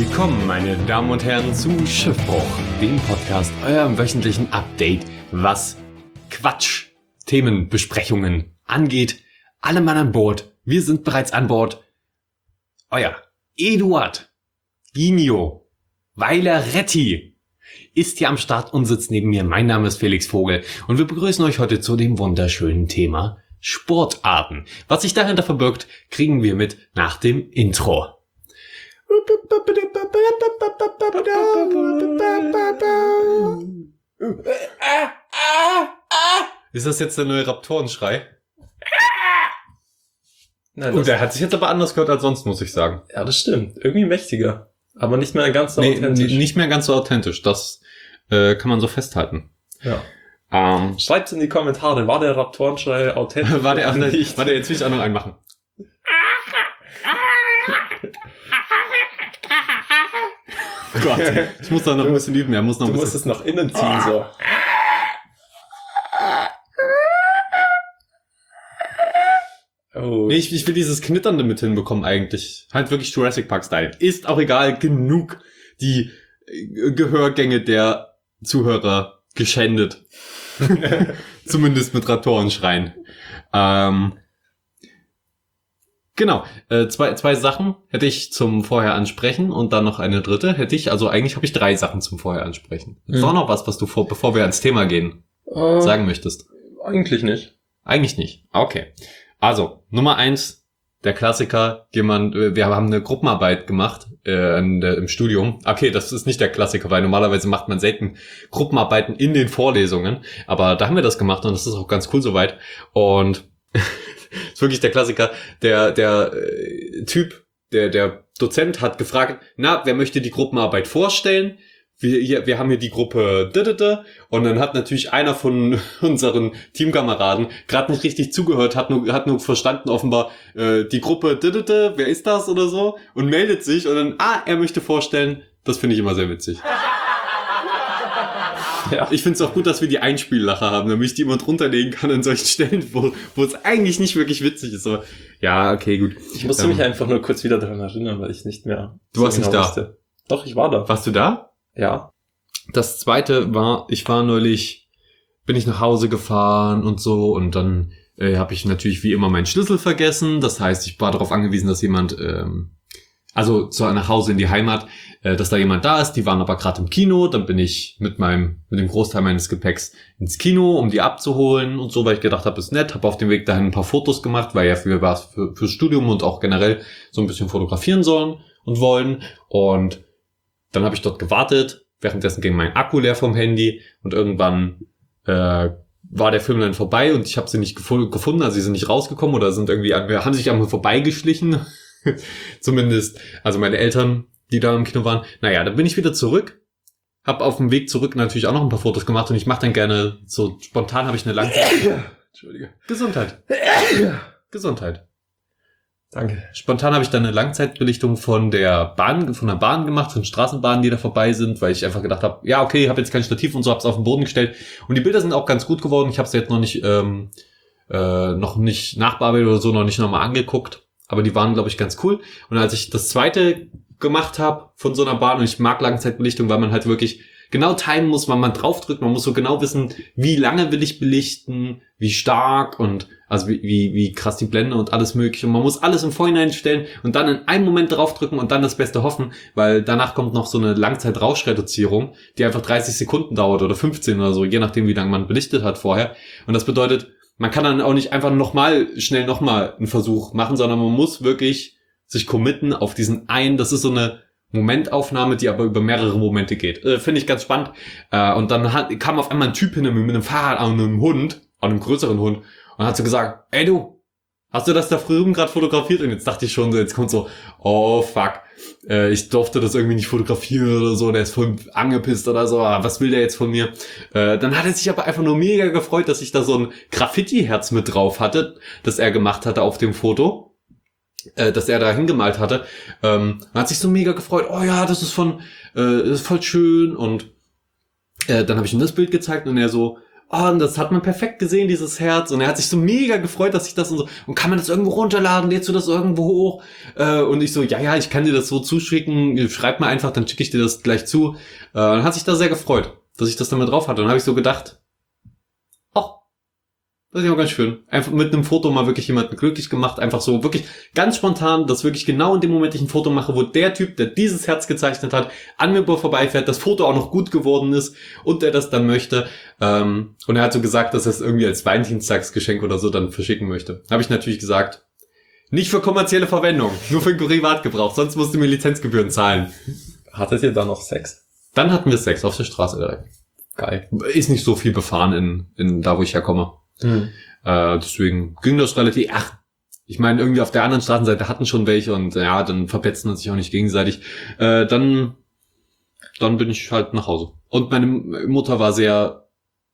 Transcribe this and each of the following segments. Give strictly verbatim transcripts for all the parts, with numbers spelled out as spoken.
Willkommen, meine Damen und Herren, zu Schiffbruch, dem Podcast, eurem wöchentlichen Update, was Quatsch, Themenbesprechungen angeht. Alle Mann an Bord, wir sind bereits an Bord. Euer Eduard Ginio Weiler-Retti ist hier am Start und sitzt neben mir. Mein Name ist Felix Vogel und wir begrüßen euch heute zu dem wunderschönen Thema Sportarten. Was sich dahinter verbirgt, kriegen wir mit nach dem Intro. Ist das jetzt der neue Raptorenschrei? Nein, Und der hat sich jetzt aber anders gehört als sonst, muss ich sagen. Ja, das stimmt. Irgendwie mächtiger. Aber nicht mehr ganz so nee, authentisch. Nicht mehr ganz so authentisch. Das äh, kann man so festhalten. Ja. Ähm, Schreibt's in die Kommentare. War der Raptorenschrei authentisch? war der nicht? War der jetzt will ich auch noch einen machen. Oh Gott, ich muss da noch ein bisschen üben. Er muss noch Du ein musst bisschen. es nach innen ziehen, so. Oh. Nee, ich, ich will dieses Knitternde mit hinbekommen eigentlich. Halt wirklich Jurassic Park Style. Ist auch egal, genug die äh, Gehörgänge der Zuhörer geschändet. Zumindest mit Raptorenschreien. Ähm, genau, äh, zwei, zwei Sachen hätte ich zum Vorher ansprechen und dann noch eine dritte hätte ich, also eigentlich habe ich drei Sachen zum Vorher ansprechen. Ist Hm. auch noch was, was du vor, bevor wir ans Thema gehen, Äh, sagen möchtest? Eigentlich nicht. Eigentlich nicht. Okay. Also, Nummer eins, der Klassiker, jemand, wir haben eine Gruppenarbeit gemacht äh, in der, im Studium. Okay, das ist nicht der Klassiker, weil normalerweise macht man selten Gruppenarbeiten in den Vorlesungen. Aber da haben wir das gemacht und das ist auch ganz cool soweit. Und ist wirklich der Klassiker. Der, der äh, Typ, der, der Dozent hat gefragt, na, wer möchte die Gruppenarbeit vorstellen? Wir, hier, wir haben hier die Gruppe Didede, und dann hat natürlich einer von unseren Teamkameraden gerade nicht richtig zugehört, hat nur, hat nur verstanden offenbar äh, die Gruppe Didede, wer ist das oder so, und meldet sich und dann, ah, er möchte vorstellen. Das finde ich immer sehr witzig. Ja. Ich finde es auch gut, dass wir die Einspiellacher haben, damit ich die immer drunter legen kann an solchen Stellen, wo, wo es eigentlich nicht wirklich witzig ist. Aber ja, okay, gut. Ich musste Ähm, mich einfach nur kurz wieder daran erinnern, weil ich nicht mehr... Du warst nicht da. wusste. Doch, ich war da. Warst du da? Ja. Das zweite war, ich war neulich, bin ich nach Hause gefahren und so, und dann äh, habe ich natürlich wie immer meinen Schlüssel vergessen. Das heißt, ich war darauf angewiesen, dass jemand, ähm, also zu, nach Hause in die Heimat, äh, dass da jemand da ist. Die waren aber gerade im Kino. Dann bin ich mit meinem, mit dem Großteil meines Gepäcks ins Kino, um die abzuholen und so, weil ich gedacht habe, ist nett. Habe auf dem Weg dahin ein paar Fotos gemacht, weil ja für was für, fürs Studium und auch generell so ein bisschen fotografieren sollen und wollen. Und dann habe ich dort gewartet. Währenddessen ging mein Akku leer vom Handy und irgendwann äh, war der Film dann vorbei und ich habe sie nicht gefu- gefunden. Also sie sind nicht rausgekommen oder sind irgendwie an, haben sich einmal vorbeigeschlichen. Zumindest, also meine Eltern, die da im Kino waren. Naja, dann bin ich wieder zurück. Hab auf dem Weg zurück natürlich auch noch ein paar Fotos gemacht und ich mache dann gerne so spontan habe ich eine Langzeit. Entschuldige. Gesundheit. Gesundheit. Danke. Spontan habe ich dann eine Langzeitbelichtung von der Bahn, von der Bahn gemacht, von Straßenbahnen, die da vorbei sind, weil ich einfach gedacht habe, ja okay, ich habe jetzt kein Stativ und so, habe es auf den Boden gestellt und die Bilder sind auch ganz gut geworden. Ich habe es jetzt noch nicht ähm, äh, noch nicht nachbearbeitet oder so, noch nicht nochmal angeguckt, aber die waren, glaube ich, ganz cool. Und als ich das zweite gemacht habe von so einer Bahn, und ich mag Langzeitbelichtung, weil man halt wirklich genau timen muss, wann man draufdrückt, man muss so genau wissen, wie lange will ich belichten, wie stark und also wie, wie, wie krass die Blende und alles mögliche. Und man muss alles im Vorhinein stellen und dann in einem Moment draufdrücken und dann das Beste hoffen, weil danach kommt noch so eine Langzeitrauschreduzierung, die einfach dreißig Sekunden dauert oder fünfzehn oder so, je nachdem, wie lange man belichtet hat vorher. Und das bedeutet, man kann dann auch nicht einfach nochmal, schnell nochmal einen Versuch machen, sondern man muss wirklich sich committen auf diesen einen, das ist so eine Momentaufnahme, die aber über mehrere Momente geht. Äh, Finde ich ganz spannend. Äh, und dann hat, kam auf einmal ein Typ hin mit einem Fahrrad an einem Hund, an einem größeren Hund, und hat so gesagt, ey du, hast du das da drüben gerade fotografiert? Und jetzt dachte ich schon so, jetzt kommt so, oh fuck, äh, ich durfte das irgendwie nicht fotografieren oder so, der ist voll angepisst oder so, was will der jetzt von mir? Äh, dann hat er sich aber einfach nur mega gefreut, dass ich da so ein Graffiti-Herz mit drauf hatte, das er gemacht hatte auf dem Foto. Äh, dass er da hingemalt hatte, ähm, hat sich so mega gefreut, oh ja, das ist von, äh, das ist voll schön, und äh, dann habe ich ihm das Bild gezeigt und er so, oh, und das hat man perfekt gesehen, dieses Herz. Und er hat sich so mega gefreut, dass ich das und so, und kann man das irgendwo runterladen, lädst du das irgendwo hoch? Äh, und ich so, ja, ja, ich kann dir das so zuschicken, schreib mir einfach, dann schicke ich dir das gleich zu. Äh, dann hat sich da sehr gefreut, dass ich das dann mal drauf hatte. Und dann habe ich so gedacht, ach, das ist ja auch ganz schön. Einfach mit einem Foto mal wirklich jemanden glücklich gemacht. Einfach so wirklich ganz spontan, dass wirklich genau in dem Moment ich ein Foto mache, wo der Typ, der dieses Herz gezeichnet hat, an mir vorbeifährt, das Foto auch noch gut geworden ist und der das dann möchte. Ähm, und er hat so gesagt, dass er es irgendwie als Valentinstagsgeschenk oder so dann verschicken möchte. Habe ich natürlich gesagt, nicht für kommerzielle Verwendung, nur für Privatgebrauch, sonst musst du mir Lizenzgebühren zahlen. Hattet ihr dann noch Sex? Dann hatten wir Sex auf der Straße direkt. Geil. Ist nicht so viel befahren in, in da, wo ich herkomme. Hm. Äh, deswegen ging das relativ, ach, ich meine, irgendwie auf der anderen Straßenseite hatten schon welche und ja, dann verpetzen man sich auch nicht gegenseitig. Äh, dann, dann bin ich halt nach Hause. Und meine Mutter war sehr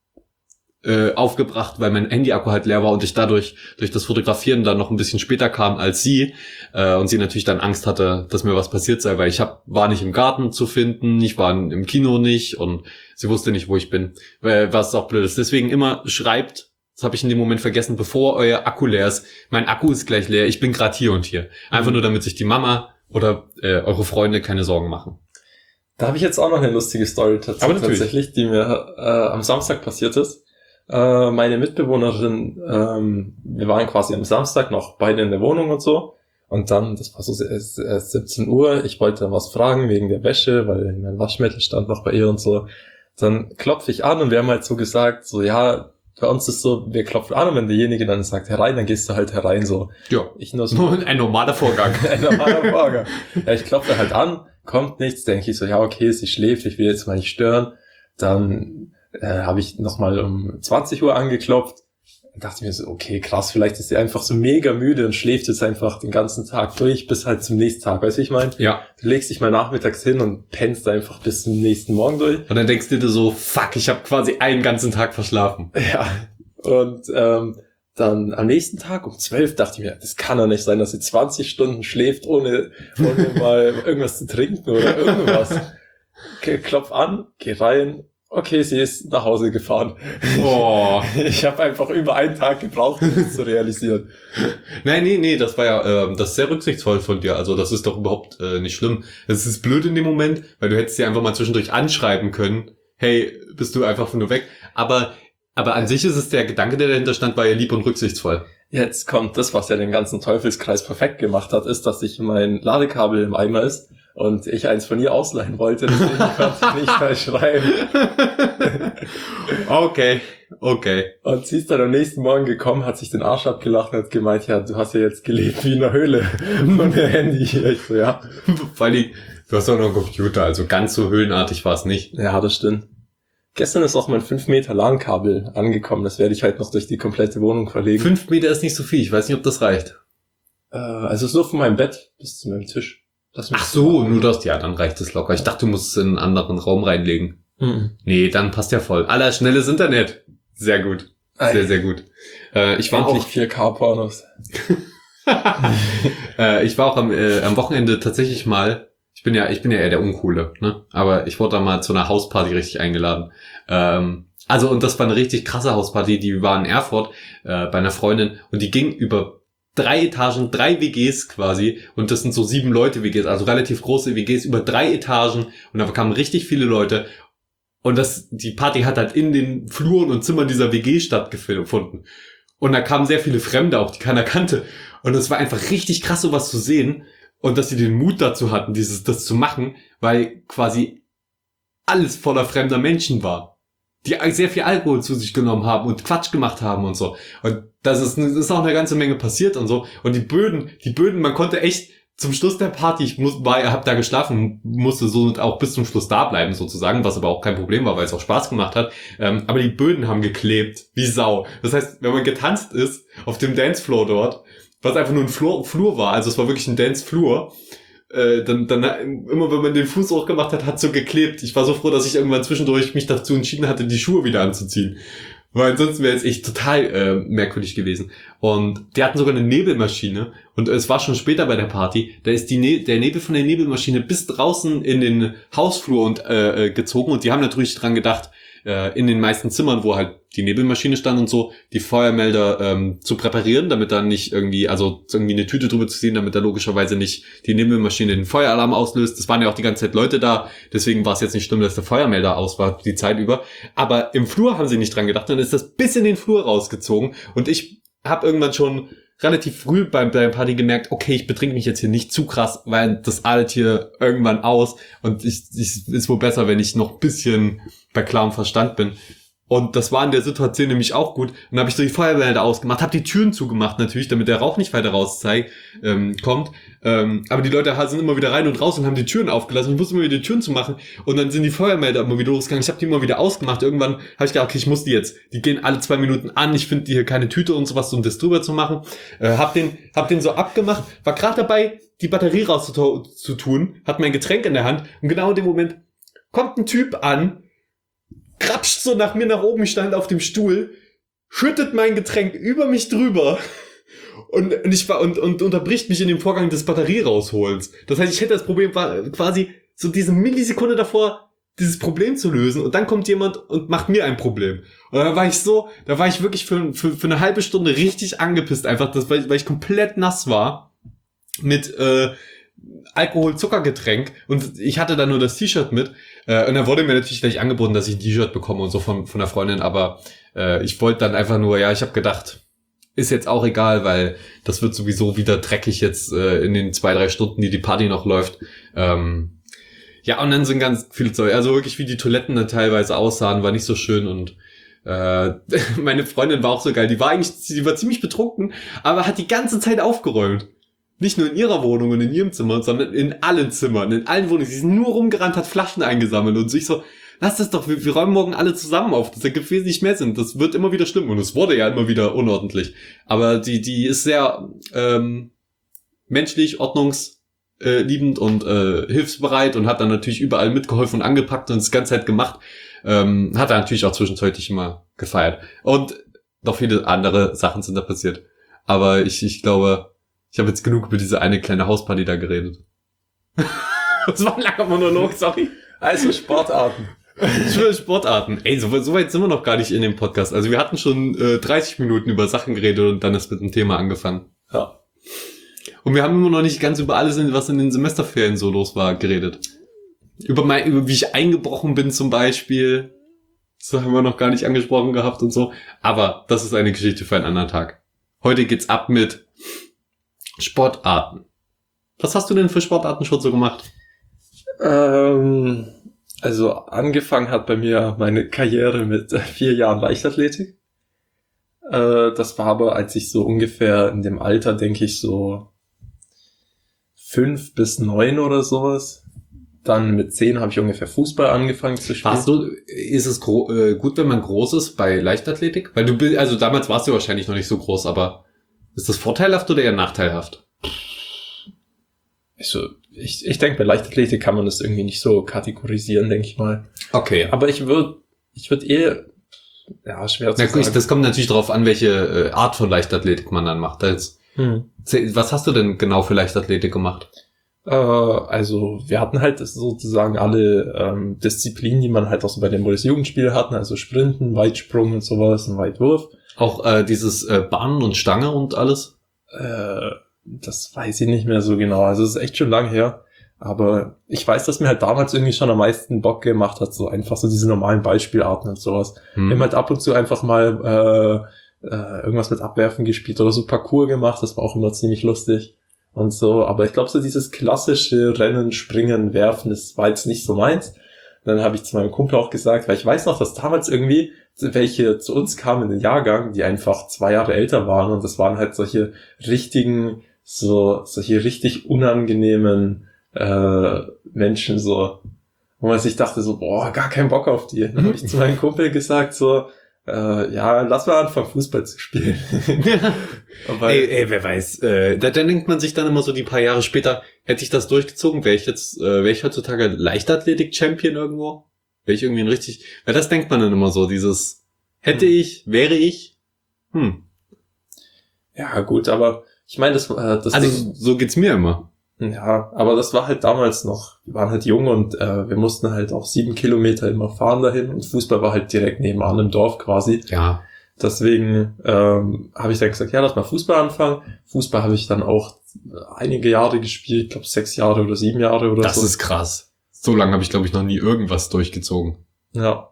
äh, aufgebracht, weil mein Handy-Akku halt leer war und ich dadurch, durch das Fotografieren dann noch ein bisschen später kam als sie. Äh, und sie natürlich dann Angst hatte, dass mir was passiert sei, weil ich hab, war nicht im Garten zu finden, ich war im Kino nicht und sie wusste nicht, wo ich bin. Weil, was auch blöd ist. Deswegen immer schreibt, das habe ich in dem Moment vergessen, bevor euer Akku leer ist. Mein Akku ist gleich leer, ich bin gerade hier und hier. Einfach nur, damit sich die Mama oder äh, eure Freunde keine Sorgen machen. Da habe ich jetzt auch noch eine lustige Story tats- tatsächlich, die mir äh, am Samstag passiert ist. Äh, meine Mitbewohnerin, ähm, wir waren quasi am Samstag noch beide in der Wohnung und so. Und dann, das war so siebzehn Uhr, ich wollte dann was fragen wegen der Wäsche, weil mein Waschmittel stand noch bei ihr und so. Dann klopfe ich an und wir haben halt so gesagt, so ja, bei uns ist so, wir klopfen an und wenn derjenige dann sagt herein, dann gehst du halt herein, so. Ja. Ich nur so. Ein normaler Vorgang. Ein normaler Vorgang. Ja, ich klopfe halt an, kommt nichts, denke ich so, ja okay, sie schläft, ich will jetzt mal nicht stören. Dann äh, habe ich nochmal um zwanzig Uhr angeklopft. Dann dachte ich mir so, okay, krass, vielleicht ist sie einfach so mega müde und schläft jetzt einfach den ganzen Tag durch bis halt zum nächsten Tag, weißt du, wie ich meine? Ja. Du legst dich mal nachmittags hin und pennst einfach bis zum nächsten Morgen durch. Und dann denkst du dir so, fuck, ich habe quasi einen ganzen Tag verschlafen. Ja, und ähm, dann am nächsten Tag um zwölf dachte ich mir, das kann doch nicht sein, dass sie zwanzig Stunden schläft, ohne, ohne mal irgendwas zu trinken oder irgendwas. Okay, klopf an, geh rein. Okay, sie ist nach Hause gefahren. Boah. Ich habe einfach über einen Tag gebraucht, um das zu realisieren. Nein, nee, nee, das war ja, ähm, das ist sehr rücksichtsvoll von dir. Also das ist doch überhaupt äh, nicht schlimm. Es ist blöd in dem Moment, weil du hättest sie einfach mal zwischendurch anschreiben können. Hey, bist du einfach nur weg? Aber, aber an sich ist es der Gedanke, der dahinter stand, war ja lieb und rücksichtsvoll. Jetzt kommt das, was ja den ganzen Teufelskreis perfekt gemacht hat, ist, dass sich mein Ladekabel im Eimer ist. Und ich eins von ihr ausleihen wollte, deswegen konnte ich nicht mehr schreiben. Okay, okay. Und sie ist dann am nächsten Morgen gekommen, hat sich den Arsch abgelacht und hat gemeint, ja, du hast ja jetzt gelebt wie in einer Höhle von der Handy hier. Ich so, ja. Weil die, du hast auch noch einen Computer, also ganz so höhlenartig war es nicht. Ja, das stimmt. Gestern ist auch mein fünf Meter LAN-Kabel angekommen, das werde ich halt noch durch die komplette Wohnung verlegen. Fünf Meter ist nicht so viel, ich weiß nicht, ob das reicht. Äh, also es ist nur von meinem Bett bis zu meinem Tisch. Ach so, nur das, ja, dann reicht es locker. Ich dachte, du musst es in einen anderen Raum reinlegen. Mhm. Nee, dann passt ja voll. Aller schnelles Internet. Sehr gut. Sehr, sehr gut. Äh, ich war Endlich auch vier K-Pornos. äh, ich war auch am, äh, am Wochenende tatsächlich mal, ich bin ja, ich bin ja eher der Uncoole, ne? Aber ich wurde da mal zu einer Hausparty richtig eingeladen. Ähm, also, und das war eine richtig krasse Hausparty, die war in Erfurt, äh, bei einer Freundin, und die ging über drei Etagen, drei W Gs quasi, und das sind so sieben Leute W Gs, also relativ große W Gs über drei Etagen, und da kamen richtig viele Leute, und das, die Party hat halt in den Fluren und Zimmern dieser W G stattgefunden, und da kamen sehr viele Fremde auch, die keiner kannte, und es war einfach richtig krass, sowas zu sehen, und dass sie den Mut dazu hatten, dieses, das zu machen, weil quasi alles voller fremder Menschen war, die sehr viel Alkohol zu sich genommen haben und Quatsch gemacht haben und so. Und das ist, das ist auch eine ganze Menge passiert und so. Und die Böden, die Böden, man konnte echt zum Schluss der Party, ich muss, war, hab da geschlafen, musste so auch bis zum Schluss da bleiben sozusagen, was aber auch kein Problem war, weil es auch Spaß gemacht hat. Ähm, aber die Böden haben geklebt, wie Sau. Das heißt, wenn man getanzt ist auf dem Dancefloor dort, was einfach nur ein Flur, Flur war, also es war wirklich ein Dancefloor, Äh, dann, dann immer wenn man den Fuß hochgemacht hat, hat so geklebt. Ich war so froh, dass ich irgendwann zwischendurch mich dazu entschieden hatte, die Schuhe wieder anzuziehen. Weil ansonsten wäre es echt total äh, merkwürdig gewesen. Und die hatten sogar eine Nebelmaschine. Und es war schon später bei der Party. Da ist die ne- der Nebel von der Nebelmaschine bis draußen in den Hausflur und äh, gezogen. Und die haben natürlich dran gedacht, äh, in den meisten Zimmern, wo halt die Nebelmaschine stand und so, die Feuermelder ähm, zu präparieren, damit dann nicht irgendwie, also irgendwie eine Tüte drüber zu ziehen, damit da logischerweise nicht die Nebelmaschine den Feueralarm auslöst. Das waren ja auch die ganze Zeit Leute da, deswegen war es jetzt nicht schlimm, dass der Feuermelder aus war die Zeit über. Aber im Flur haben sie nicht dran gedacht, dann ist das bis in den Flur rausgezogen und ich habe irgendwann schon relativ früh beim, beim Party gemerkt, okay, ich betrinke mich jetzt hier nicht zu krass, weil das artet hier irgendwann aus und ich, ich ist wohl besser, wenn ich noch ein bisschen bei klarem Verstand bin. Und das war in der Situation nämlich auch gut. Und dann habe ich so die Feuermelder ausgemacht, habe die Türen zugemacht natürlich, damit der Rauch nicht weiter raus zeigt, ähm, kommt. Ähm, aber die Leute sind immer wieder rein und raus und haben die Türen aufgelassen. Ich musste immer wieder die Türen zumachen. Und dann sind die Feuermelder immer wieder losgegangen. Ich habe die immer wieder ausgemacht. Irgendwann habe ich gedacht, okay, ich muss die jetzt. Die gehen alle zwei Minuten an. Ich finde hier keine Tüte und sowas, um das drüber zu machen. Äh, hab den, hab den so abgemacht. War gerade dabei, die Batterie rauszutun. Hat mein Getränk in der Hand. Und genau in dem Moment kommt ein Typ an, krapscht so nach mir nach oben, ich stand auf dem Stuhl, schüttet mein Getränk über mich drüber und, und ich war und, und unterbricht mich in dem Vorgang des Batterie rausholens. Das heißt, ich hätte das Problem war quasi so diese Millisekunde davor, dieses Problem zu lösen und dann kommt jemand und macht mir ein Problem. Und dann war ich so, da war ich wirklich für, für, für eine halbe Stunde richtig angepisst einfach, das, weil, weil ich komplett nass war mit äh, Alkohol-Zuckergetränk und ich hatte da nur das T-Shirt mit. Und dann wurde mir natürlich gleich angeboten, dass ich ein T-Shirt bekomme und so von von der Freundin, aber äh, ich wollte dann einfach nur, ja, ich habe gedacht, ist jetzt auch egal, weil das wird sowieso wieder dreckig jetzt äh, in den zwei, drei Stunden, die die Party noch läuft. Ähm, ja, und dann sind ganz viele Zeug, also wirklich wie die Toiletten dann teilweise aussahen, war nicht so schön und äh, meine Freundin war auch so geil, die war eigentlich, die war ziemlich betrunken, aber hat die ganze Zeit aufgeräumt. Nicht nur in ihrer Wohnung und in ihrem Zimmer, sondern in allen Zimmern, in allen Wohnungen. Sie ist nur rumgerannt, hat Flaschen eingesammelt und sich so, lass das doch, wir, wir räumen morgen alle zusammen auf. Das ergibt wesentlich mehr Sinn. Das wird immer wieder stimmen und es wurde ja immer wieder unordentlich. Aber die, die ist sehr ähm, menschlich, ordnungsliebend und äh, hilfsbereit und hat dann natürlich überall mitgeholfen und angepackt und das ganze Zeit gemacht. Ähm, hat er natürlich auch zwischenzeitlich immer gefeiert. Und noch viele andere Sachen sind da passiert. Aber ich, ich glaube, ich habe jetzt genug über diese eine kleine Hausparty da geredet. Das war ein langer Monolog, sorry. Also Sportarten. Sportarten. Ey, so, so weit sind wir noch gar nicht in dem Podcast. Also wir hatten schon äh, dreißig Minuten über Sachen geredet und dann ist mit dem Thema angefangen. Ja. Und wir haben immer noch nicht ganz über alles, was in den Semesterferien so los war, geredet. Über mein, über wie ich eingebrochen bin zum Beispiel. Das haben wir noch gar nicht angesprochen gehabt und so. Aber das ist eine Geschichte für einen anderen Tag. Heute geht's ab mit Sportarten. Was hast du denn für Sportarten schon so gemacht? Ähm, also angefangen hat bei mir meine Karriere mit vier Jahren Leichtathletik. Äh, das war aber, als ich so ungefähr in dem Alter, denke ich, so fünf bis neun oder sowas. Dann mit zehn habe ich ungefähr Fußball angefangen zu spielen. Warst du, ist es gro- äh, gut, wenn man groß ist bei Leichtathletik? Weil du bist, also damals warst du wahrscheinlich noch nicht so groß, aber ist das vorteilhaft oder eher nachteilhaft? Also, ich, ich denke, bei Leichtathletik kann man das irgendwie nicht so kategorisieren, denke ich mal. Okay. Aber ich würde, ich würde eher, ja, schwer zu Na, sagen. das kommt natürlich darauf an, welche äh, Art von Leichtathletik man dann macht. Jetzt, hm. Was hast du denn genau für Leichtathletik gemacht? Äh, also, wir hatten halt sozusagen alle ähm, Disziplinen, die man halt auch so bei den Bundesjugendspielen hatten, also Sprinten, Weitsprung und sowas, und Weitwurf. Auch äh, dieses äh, Bahnen und Stange und alles? Äh, das weiß ich nicht mehr so genau. Also es ist echt schon lang her. Aber ich weiß, dass mir halt damals irgendwie schon am meisten Bock gemacht hat, so einfach so diese normalen Ballspielarten und sowas. Hm. Wir haben halt ab und zu einfach mal äh, äh, irgendwas mit Abwerfen gespielt oder so Parcours gemacht. Das war auch immer ziemlich lustig und so. Aber ich glaube, so dieses klassische Rennen, Springen, Werfen, das war jetzt nicht so meins. Dann habe ich zu meinem Kumpel auch gesagt, weil ich weiß noch, dass damals irgendwie welche zu uns kamen in den Jahrgang, die einfach zwei Jahre älter waren und das waren halt solche richtigen, so solche richtig unangenehmen äh, Menschen, so, wo man sich dachte so, boah, gar keinen Bock auf die. Dann habe ich zu meinem Kumpel gesagt so, äh, ja, lass mal anfangen, Fußball zu spielen. Aber, ey, ey, wer weiß, äh, da, da denkt man sich dann immer so die paar Jahre später, hätte ich das durchgezogen, wäre ich jetzt, äh, wäre ich heutzutage Leichtathletik-Champion irgendwo? Wäre ich irgendwie ein richtig, weil das denkt man dann immer so, dieses, hätte hm. ich, wäre ich, hm. Ja, gut, aber ich meine, das, äh, das also Ding, so geht's mir immer. Ja, aber das war halt damals noch, wir waren halt jung und äh, wir mussten halt auch sieben Kilometer immer fahren dahin und Fußball war halt direkt nebenan im Dorf quasi. Ja. Deswegen ähm, habe ich dann gesagt, ja, lass mal Fußball anfangen. Fußball habe ich dann auch einige Jahre gespielt, ich glaube sechs Jahre oder sieben Jahre oder das so. Das ist krass. So lange habe ich, glaube ich, noch nie irgendwas durchgezogen. Ja.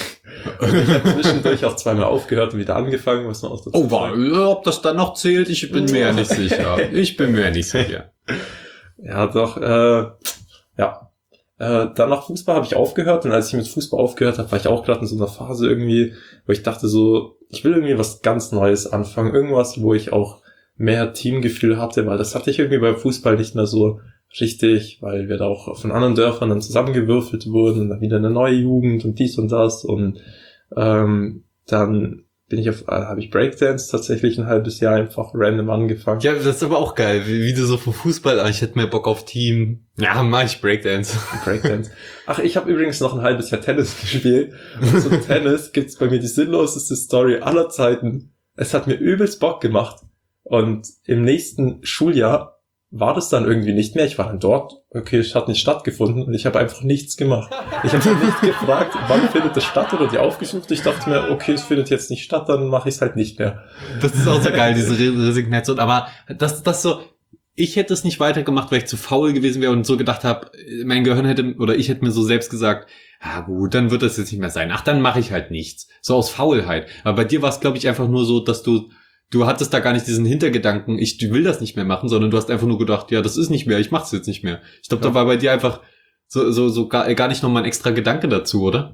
Ich habe zwischendurch auch zweimal aufgehört und wieder angefangen, was man auch dazu Oh, war, ob das dann noch zählt, ich bin mir ja nicht sicher. Ich bin mir ja nicht sicher. Ja, doch, äh, ja. Äh, dann nach Fußball habe ich aufgehört und als ich mit Fußball aufgehört habe, war ich auch gerade in so einer Phase irgendwie, wo ich dachte so, ich will irgendwie was ganz Neues anfangen. Irgendwas, wo ich auch mehr Teamgefühl hatte, weil das hatte ich irgendwie beim Fußball nicht mehr so richtig, weil wir da auch von anderen Dörfern dann zusammengewürfelt wurden und dann wieder eine neue Jugend und dies und das und ähm, dann bin ich auf, äh, habe ich Breakdance tatsächlich ein halbes Jahr einfach random angefangen. Ja, das ist aber auch geil, wie, wie du so vom Fußball, ich hätte mehr Bock auf Team. Ja, mach ich Breakdance. Breakdance. Ach, ich habe übrigens noch ein halbes Jahr Tennis gespielt. Und zum Tennis gibt's bei mir die sinnloseste Story aller Zeiten. Es hat mir übelst Bock gemacht. Und im nächsten Schuljahr war das dann irgendwie nicht mehr. Ich war dann dort, okay, es hat nicht stattgefunden und ich habe einfach nichts gemacht. Ich habe nicht gefragt, wann findet das statt oder die aufgesucht. Ich dachte mir, okay, es findet jetzt nicht statt, dann mache ich es halt nicht mehr. Das ist auch so geil, diese Resignation. Aber das, das so, ich hätte es nicht weitergemacht, weil ich zu faul gewesen wäre und so gedacht habe, mein Gehirn hätte, oder ich hätte mir so selbst gesagt, ah gut, dann wird das jetzt nicht mehr sein. Ach, dann mache ich halt nichts. So aus Faulheit. Aber bei dir war es, glaube ich, einfach nur so, dass du Du hattest da gar nicht diesen Hintergedanken, ich will das nicht mehr machen, sondern du hast einfach nur gedacht, ja, das ist nicht mehr, ich mach's jetzt nicht mehr. Ich glaube, ja. Da war bei dir einfach so so so gar, gar nicht nochmal ein extra Gedanke dazu, oder?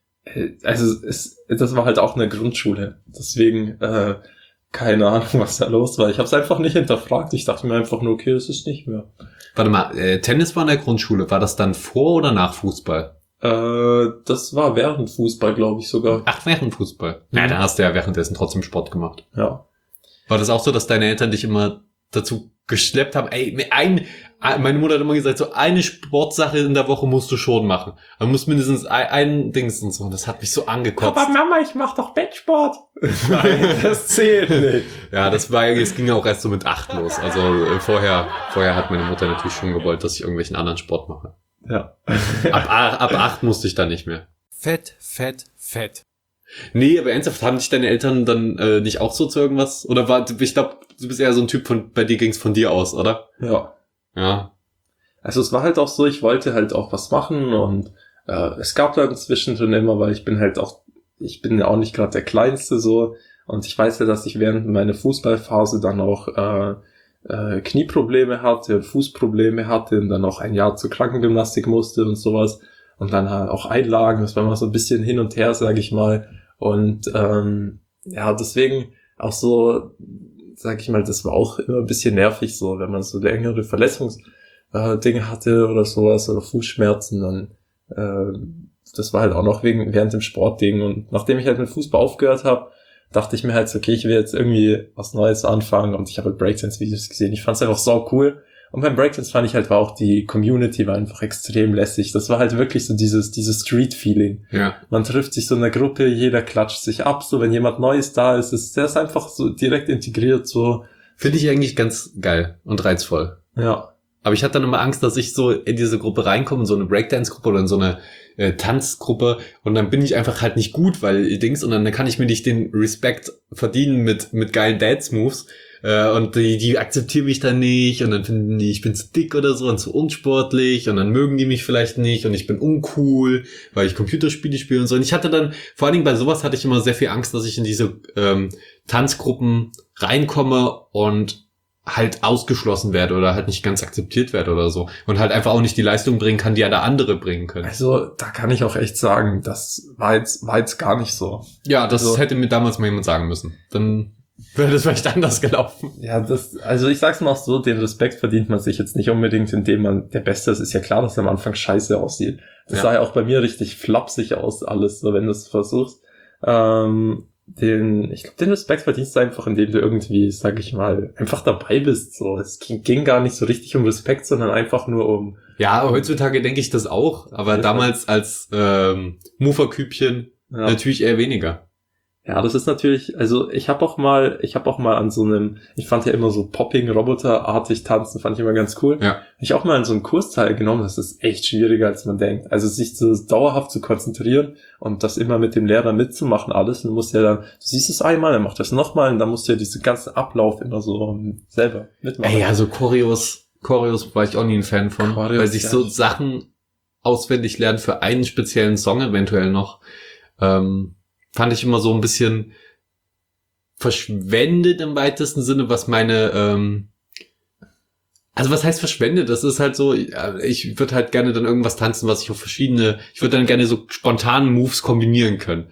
Also es, das war halt auch eine Grundschule, deswegen äh, keine Ahnung, was da los war. Ich habe es einfach nicht hinterfragt. Ich dachte mir einfach nur, okay, das ist nicht mehr. Warte mal, äh, Tennis war in der Grundschule. War das dann vor oder nach Fußball? Äh, das war während Fußball, glaube ich sogar. Ach, während Fußball. Mhm. Ja, dann hast du ja währenddessen trotzdem Sport gemacht. Ja. War das auch so, dass deine Eltern dich immer dazu geschleppt haben, ey, ein, meine Mutter hat immer gesagt, so eine Sportsache in der Woche musst du schon machen. Man muss mindestens ein, ein Dings und so. Und das hat mich so angekotzt. Aber Mama, ich mach doch Bettsport. Nein, das zählt nicht. Ja, das war, es ging ja auch erst so mit acht los. Also äh, vorher, vorher hat meine Mutter natürlich schon gewollt, dass ich irgendwelchen anderen Sport mache. Ja. Ab, ab acht musste ich dann nicht mehr. Fett, fett, fett. Nee, aber ernsthaft, haben dich deine Eltern dann äh, nicht auch so zu irgendwas? Oder war, ich glaube, du bist eher so ein Typ von, bei dir ging's von dir aus, oder? Ja. Ja. Also es war halt auch so, ich wollte halt auch was machen und äh, es gab dann zwischendrin immer, weil ich bin halt auch, ich bin ja auch nicht gerade der Kleinste so und ich weiß ja, dass ich während meiner Fußballphase dann auch äh, äh, Knieprobleme hatte und Fußprobleme hatte und dann auch ein Jahr zur Krankengymnastik musste und sowas und dann halt auch Einlagen, das war immer so ein bisschen hin und her, sage ich mal. Und ähm, ja, deswegen auch so, sag ich mal, das war auch immer ein bisschen nervig so, wenn man so längere Verletzungsdinge äh, hatte oder sowas oder Fußschmerzen, dann äh, das war halt auch noch wegen während dem Sportding. Und nachdem ich halt mit Fußball aufgehört habe, dachte ich mir halt so, okay, ich will jetzt irgendwie was Neues anfangen und ich habe halt Breakdance-Videos gesehen. Ich fand es einfach so cool. Und beim Breakdance fand ich halt, war auch die Community war einfach extrem lässig. Das war halt wirklich so dieses dieses Street-Feeling. Ja. Man trifft sich so in der Gruppe, jeder klatscht sich ab, so wenn jemand Neues da ist, ist der ist einfach so direkt integriert, so. Finde ich eigentlich ganz geil und reizvoll. Ja. Aber ich hatte dann immer Angst, dass ich so in diese Gruppe reinkomme, in so eine Breakdance-Gruppe oder in so eine äh, Tanzgruppe und dann bin ich einfach halt nicht gut, weil Dings und dann kann ich mir nicht den Respekt verdienen mit mit geilen Dance-Moves. Und die, die akzeptieren mich dann nicht und dann finden die, ich bin zu dick oder so und zu unsportlich und dann mögen die mich vielleicht nicht und ich bin uncool, weil ich Computerspiele spiele und so. Und ich hatte dann, vor allen Dingen bei sowas hatte ich immer sehr viel Angst, dass ich in diese ähm, Tanzgruppen reinkomme und halt ausgeschlossen werde oder halt nicht ganz akzeptiert werde oder so. Und halt einfach auch nicht die Leistung bringen kann, die ja da andere bringen können. Also da kann ich auch echt sagen, das war jetzt, war jetzt gar nicht so. Ja, das also, hätte mir damals mal jemand sagen müssen. Dann wäre das vielleicht anders gelaufen. Ja, das, also ich sag's mal auch so, den Respekt verdient man sich jetzt nicht unbedingt, indem man der Beste ist. Ist ja klar, dass er am Anfang scheiße aussieht. Das ja. sah ja auch bei mir richtig flapsig aus, alles, so wenn du es versuchst. Ähm, den, ich glaube, den Respekt verdienst du einfach, indem du irgendwie, sag ich mal, einfach dabei bist. So, es ging, ging gar nicht so richtig um Respekt, sondern einfach nur um. Ja, heutzutage denke ich das auch, aber damals als ähm, Muferkübchen ja. natürlich eher weniger. Ja, das ist natürlich, also ich habe auch mal, ich habe auch mal an so einem, ich fand ja immer so Popping-Roboter-artig tanzen, fand ich immer ganz cool. Ja. Ich auch mal an so einem Kurs teilgenommen, das ist echt schwieriger, als man denkt. Also sich so dauerhaft zu konzentrieren und das immer mit dem Lehrer mitzumachen, alles. Und du musst ja dann, du siehst es einmal, dann macht das nochmal und dann musst du ja diesen ganzen Ablauf immer so selber mitmachen. Ey, ja, so Choreos, Choreos war ich auch nie ein Fan von, Choreos, weil sich ja. so Sachen auswendig lernen für einen speziellen Song eventuell noch, ähm, fand ich immer so ein bisschen verschwendet im weitesten Sinne, was meine, ähm, also was heißt verschwendet? Das ist halt so, ich würde halt gerne dann irgendwas tanzen, was ich auf verschiedene, ich würde dann gerne so spontanen Moves kombinieren können.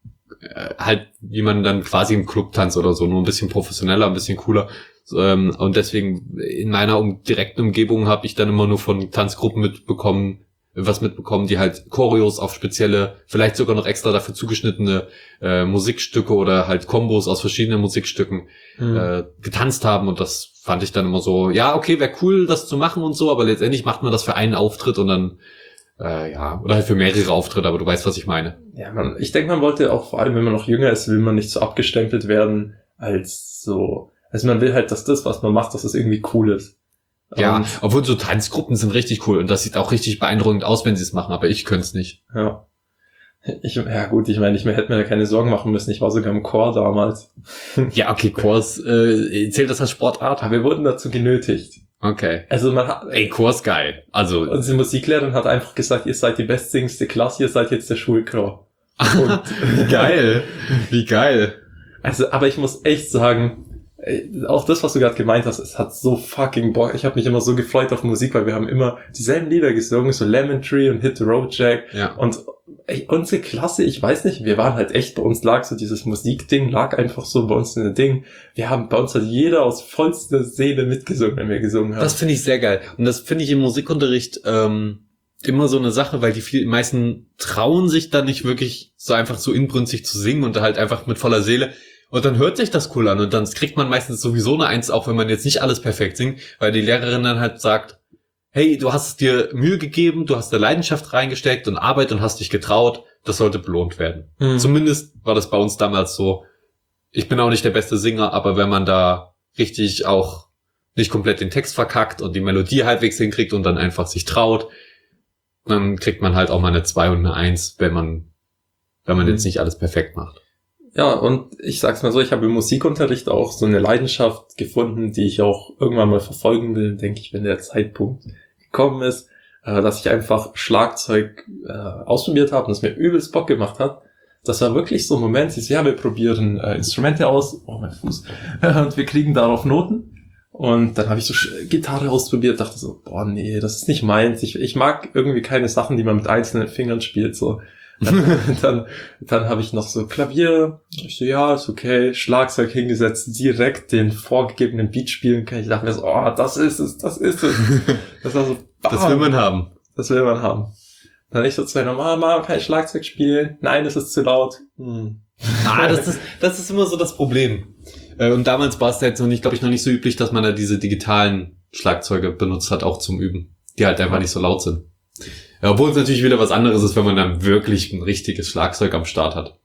Äh, halt, wie man dann quasi im Club tanzt oder so, nur ein bisschen professioneller, ein bisschen cooler. Ähm, und deswegen in meiner um, direkten Umgebung habe ich dann immer nur von Tanzgruppen mitbekommen, was mitbekommen, die halt Choreos auf spezielle, vielleicht sogar noch extra dafür zugeschnittene äh, Musikstücke oder halt Kombos aus verschiedenen Musikstücken mhm. äh, getanzt haben und das fand ich dann immer so, ja, okay, wäre cool, das zu machen und so, aber letztendlich macht man das für einen Auftritt und dann, äh, ja, oder halt für mehrere Auftritte, aber du weißt, was ich meine. Ja, man, ich denke, man wollte auch, vor allem wenn man noch jünger ist, will man nicht so abgestempelt werden als so, also man will halt, dass das, was man macht, dass das irgendwie cool ist. Ja, und, obwohl so Tanzgruppen sind richtig cool und das sieht auch richtig beeindruckend aus, wenn sie es machen, aber ich könnte es nicht. Ja. Ich, ja gut, ich meine, ich hätte mir da keine Sorgen machen müssen, ich war sogar im Chor damals. Ja, okay, Chors, äh, zählt das als Sportart? Aber wir wurden dazu genötigt. Okay. Also man hat... Ey, Chor ist geil. Also... Unsere Musiklehrerin hat einfach gesagt, ihr seid die bestsingendste Klasse, ihr seid jetzt der Schulchor. Und wie geil. Wie geil. Also, aber ich muss echt sagen... Auch das, was du gerade gemeint hast, es hat so fucking Bock. Ich habe mich immer so gefreut auf Musik, weil wir haben immer dieselben Lieder gesungen, so Lemon Tree und Hit the Road Jack. Ja. Und ey, unsere Klasse, ich weiß nicht, wir waren halt echt, bei uns lag so dieses Musikding, lag einfach so bei uns in der Ding. Wir haben, bei uns hat jeder aus vollster Seele mitgesungen, wenn wir gesungen haben. Das finde ich sehr geil. Und das finde ich im Musikunterricht ähm, immer so eine Sache, weil die viel, die meisten trauen sich dann nicht wirklich so einfach so inbrünstig zu singen und halt einfach mit voller Seele. Und dann hört sich das cool an und dann kriegt man meistens sowieso eine Eins, auch wenn man jetzt nicht alles perfekt singt, weil die Lehrerin dann halt sagt, hey, du hast dir Mühe gegeben, du hast da Leidenschaft reingesteckt und Arbeit und hast dich getraut, das sollte belohnt werden. Mhm. Zumindest war das bei uns damals so. Ich bin auch nicht der beste Singer, aber wenn man da richtig auch nicht komplett den Text verkackt und die Melodie halbwegs hinkriegt und dann einfach sich traut, dann kriegt man halt auch mal eine Zwei und eine Eins, wenn man, wenn man mhm. jetzt nicht alles perfekt macht. Ja, und ich sag's mal so, ich habe im Musikunterricht auch so eine Leidenschaft gefunden, die ich auch irgendwann mal verfolgen will, denke ich, wenn der Zeitpunkt gekommen ist, äh, dass ich einfach Schlagzeug äh, ausprobiert habe und es mir übelst Bock gemacht hat. Das war wirklich so ein Moment, ich so, ja, wir probieren äh, Instrumente aus, oh mein Fuß, und wir kriegen darauf Noten. Und dann habe ich so Gitarre ausprobiert, dachte so, boah, nee, das ist nicht meins. Ich, ich mag irgendwie keine Sachen, die man mit einzelnen Fingern spielt, so. Dann, dann, dann habe ich noch so Klavier, ich so, ja, ist okay, Schlagzeug hingesetzt, direkt den vorgegebenen Beat spielen kann. Ich dachte mir so, oh, das ist es, das ist es. Das war so, bam, das will man haben. Das will man haben. Dann ich so zu meiner Mama, kann ich Schlagzeug spielen? Nein, das ist zu laut. Hm. Ah, das ist, das ist immer so das Problem. Und damals war es jetzt noch nicht, glaube ich, noch nicht so üblich, dass man da diese digitalen Schlagzeuge benutzt hat, auch zum Üben, die halt einfach nicht so laut sind. Ja, obwohl es natürlich wieder was anderes ist, wenn man dann wirklich ein richtiges Schlagzeug am Start hat.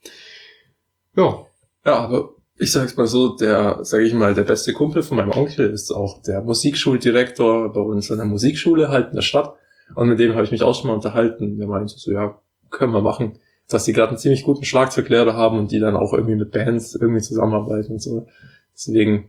Ja. Ja, aber ich sag's mal so, der, sag ich mal, der beste Kumpel von meinem Onkel ist auch der Musikschuldirektor bei uns an der Musikschule halt in der Stadt. Und mit dem habe ich mich auch schon mal unterhalten. Der meinte so, ja, können wir machen. Dass die gerade einen ziemlich guten Schlagzeuglehrer haben und die dann auch irgendwie mit Bands irgendwie zusammenarbeiten und so. Deswegen,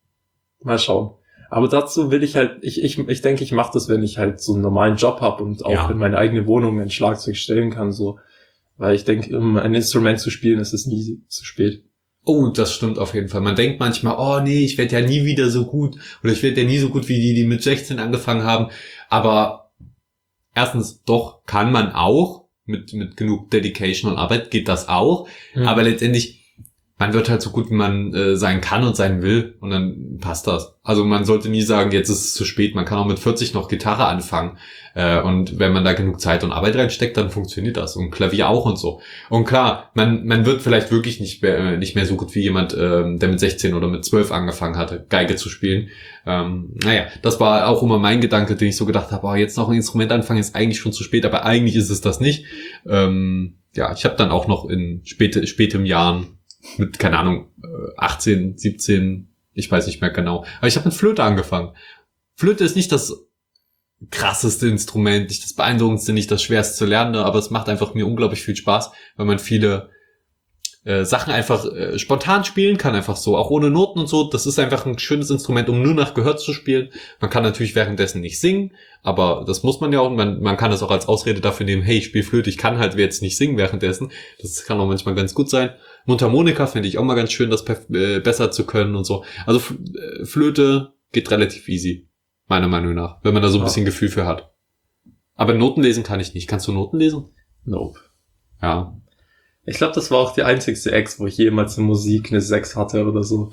mal schauen. Aber dazu will ich halt, ich ich ich denke, ich mache das, wenn ich halt so einen normalen Job habe und auch ja. in meine eigene Wohnung ein Schlagzeug stellen kann, so. Weil ich denke, um ein Instrument zu spielen, ist es nie zu spät. Oh, das stimmt auf jeden Fall. Man denkt manchmal, oh nee, ich werde ja nie wieder so gut oder ich werde ja nie so gut wie die, die mit sechzehn angefangen haben. Aber erstens, doch, kann man auch. Mit mit genug Dedication und Arbeit geht das auch. Mhm. Aber letztendlich, man wird halt so gut, wie man äh, sein kann und sein will und dann passt das. Also man sollte nie sagen, jetzt ist es zu spät. Man kann auch mit vierzig noch Gitarre anfangen. Äh, und wenn man da genug Zeit und Arbeit reinsteckt, dann funktioniert das. Und Klavier auch und so. Und klar, man man wird vielleicht wirklich nicht mehr, äh, nicht mehr so gut wie jemand, äh, der mit sechzehn oder mit zwölf angefangen hatte, Geige zu spielen. Ähm, naja, das war auch immer mein Gedanke, den ich so gedacht habe, oh, jetzt noch ein Instrument anfangen, ist eigentlich schon zu spät. Aber eigentlich ist es das nicht. Ähm, ja, ich habe dann auch noch in späte, spätem Jahren mit, keine Ahnung, achtzehn, siebzehn, ich weiß nicht mehr genau. Aber ich habe mit Flöte angefangen. Flöte ist nicht das krasseste Instrument, nicht das beeindruckendste, nicht das schwerste zu lernen, aber es macht einfach mir unglaublich viel Spaß, weil man viele äh, Sachen einfach äh, spontan spielen kann, einfach so, auch ohne Noten und so. Das ist einfach ein schönes Instrument, um nur nach Gehör zu spielen. Man kann natürlich währenddessen nicht singen, aber das muss man ja auch. Man, man kann das auch als Ausrede dafür nehmen, hey, ich spiele Flöte, ich kann halt jetzt nicht singen währenddessen. Das kann auch manchmal ganz gut sein. Mundharmonika finde ich auch mal ganz schön, das äh, besser zu können und so. Also F- äh, Flöte geht relativ easy, meiner Meinung nach, wenn man da so ein bisschen ja. Gefühl für hat. Aber Noten lesen kann ich nicht. Kannst du Noten lesen? Nope. Ja. Ich glaube, das war auch die einzigste Ex, wo ich jemals in Musik eine sechs hatte oder so.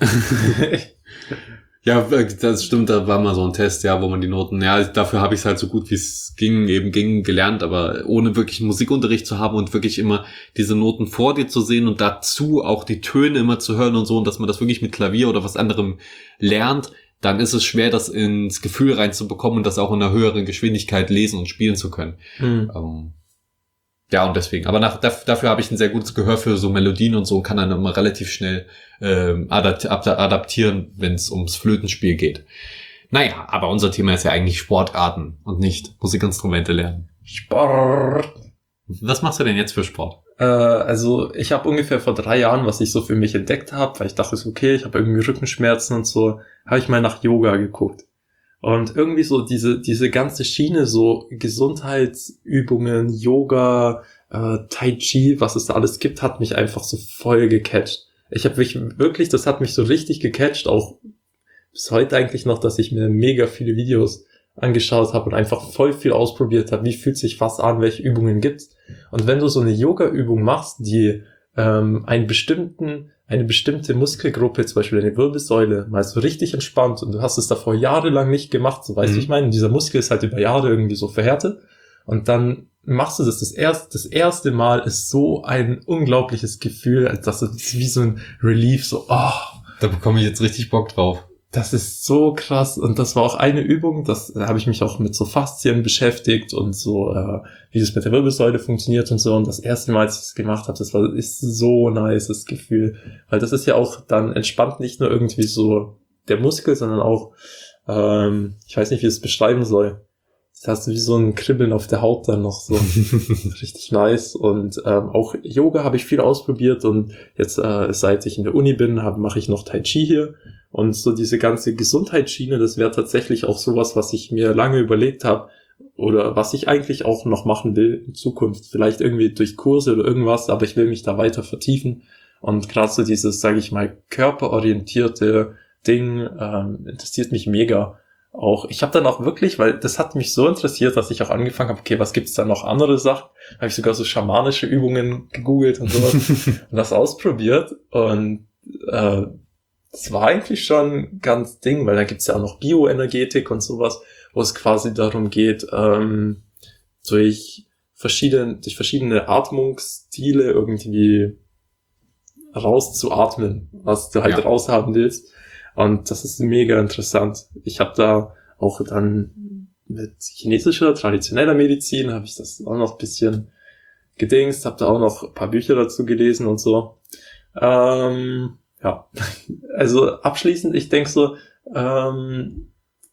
Ja, das stimmt, da war mal so ein Test, ja, wo man die Noten, ja, dafür habe ich es halt so gut wie es ging, eben ging, gelernt, aber ohne wirklich Musikunterricht zu haben und wirklich immer diese Noten vor dir zu sehen und dazu auch die Töne immer zu hören und so, und dass man das wirklich mit Klavier oder was anderem lernt, dann ist es schwer, das ins Gefühl reinzubekommen und das auch in einer höheren Geschwindigkeit lesen und spielen zu können. Mhm. Ähm, ja, und deswegen. Aber nach, dafür habe ich ein sehr gutes Gehör für so Melodien und so und kann dann immer relativ schnell ähm, adaptieren, wenn es ums Flötenspiel geht. Naja, aber unser Thema ist ja eigentlich Sportarten und nicht Musikinstrumente lernen. Sport. Was machst du denn jetzt für Sport? Äh, also ich habe ungefähr vor drei Jahren, was ich so für mich entdeckt habe, weil ich dachte, ist okay, ich habe irgendwie Rückenschmerzen und so, habe ich mal nach Yoga geguckt. Und irgendwie so diese diese ganze Schiene, so Gesundheitsübungen, Yoga, äh, Tai Chi, was es da alles gibt, hat mich einfach so voll gecatcht. Ich habe mich wirklich, das hat mich so richtig gecatcht, auch bis heute eigentlich noch, dass ich mir mega viele Videos angeschaut habe und einfach voll viel ausprobiert habe. Wie fühlt sich was an, welche Übungen gibt's? Und wenn du so eine Yoga-Übung machst, die ähm, einen bestimmten eine bestimmte Muskelgruppe, zum Beispiel eine Wirbelsäule, mal so richtig entspannt und du hast es davor jahrelang nicht gemacht, so weißt du, mhm. ich meine, dieser Muskel ist halt über Jahre irgendwie so verhärtet und dann machst du das das erste, das erste Mal ist so ein unglaubliches Gefühl, als das ist wie so ein Relief, so, oh. Da bekomme ich jetzt richtig Bock drauf. Das ist so krass und das war auch eine Übung, das da habe ich mich auch mit so Faszien beschäftigt und so, äh, wie das mit der Wirbelsäule funktioniert und so, und das erste Mal, als ich das gemacht habe, das war ist so nice, das Gefühl, weil das ist ja auch dann entspannt nicht nur irgendwie so der Muskel, sondern auch, ähm, ich weiß nicht, wie ich es beschreiben soll, das hast du wie so ein Kribbeln auf der Haut dann noch so, richtig nice und ähm, auch Yoga habe ich viel ausprobiert und jetzt, äh, seit ich in der Uni bin, hab, mache ich noch Tai Chi hier. Und so diese ganze Gesundheitsschiene, das wäre tatsächlich auch sowas, was ich mir lange überlegt habe oder was ich eigentlich auch noch machen will in Zukunft. Vielleicht irgendwie durch Kurse oder irgendwas, aber ich will mich da weiter vertiefen. Und gerade so dieses, sage ich mal, körperorientierte Ding ähm, interessiert mich mega. Auch ich habe dann auch wirklich, weil das hat mich so interessiert, dass ich auch angefangen habe, okay, was gibt's da noch andere Sachen? Habe ich sogar so schamanische Übungen gegoogelt und sowas und das ausprobiert und äh, das war eigentlich schon ganz Ding, weil da gibt's ja auch noch Bioenergetik und sowas, wo es quasi darum geht, ähm, durch verschiedene, durch verschiedene Atmungsstile irgendwie rauszuatmen, was du halt ja. raushaben willst. Und das ist mega interessant. Ich habe da auch dann mit chinesischer, traditioneller Medizin, habe ich das auch noch ein bisschen gedingst, habe da auch noch ein paar Bücher dazu gelesen und so. Ähm, Ja, also abschließend, ich denke so, ähm,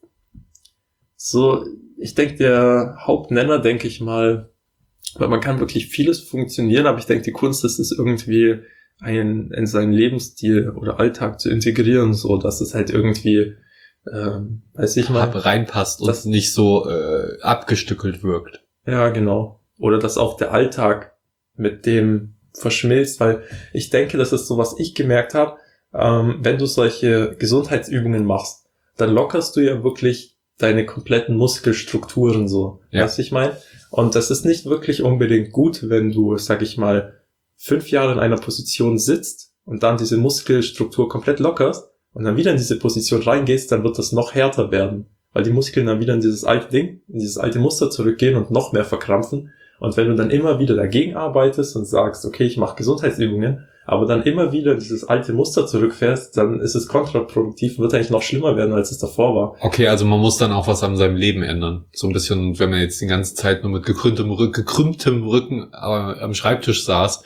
so, ich denke, der Hauptnenner, denke ich mal, weil man kann wirklich vieles funktionieren, aber ich denke, die Kunst ist es irgendwie ein, in seinen Lebensstil oder Alltag zu integrieren, so, dass es halt irgendwie, ähm, weiß ich mal, reinpasst und nicht so äh, abgestückelt wirkt. Ja, genau. Oder dass auch der Alltag mit dem verschmilzt, weil ich denke, das ist so, was ich gemerkt habe, ähm, wenn du solche Gesundheitsübungen machst, dann lockerst du ja wirklich deine kompletten Muskelstrukturen so, ja. Weißt du, ich meine? Und das ist nicht wirklich unbedingt gut, wenn du, sag ich mal, fünf Jahre in einer Position sitzt und dann diese Muskelstruktur komplett lockerst und dann wieder in diese Position reingehst, dann wird das noch härter werden, weil die Muskeln dann wieder in dieses alte Ding, in dieses alte Muster zurückgehen und noch mehr verkrampfen. Und wenn du dann immer wieder dagegen arbeitest und sagst, okay, ich mache Gesundheitsübungen, aber dann immer wieder in dieses alte Muster zurückfährst, dann ist es kontraproduktiv und wird eigentlich noch schlimmer werden, als es davor war. Okay, also man muss dann auch was an seinem Leben ändern. So ein bisschen, wenn man jetzt die ganze Zeit nur mit gekrümmtem Rücken, gekrümmtem Rücken am Schreibtisch saß,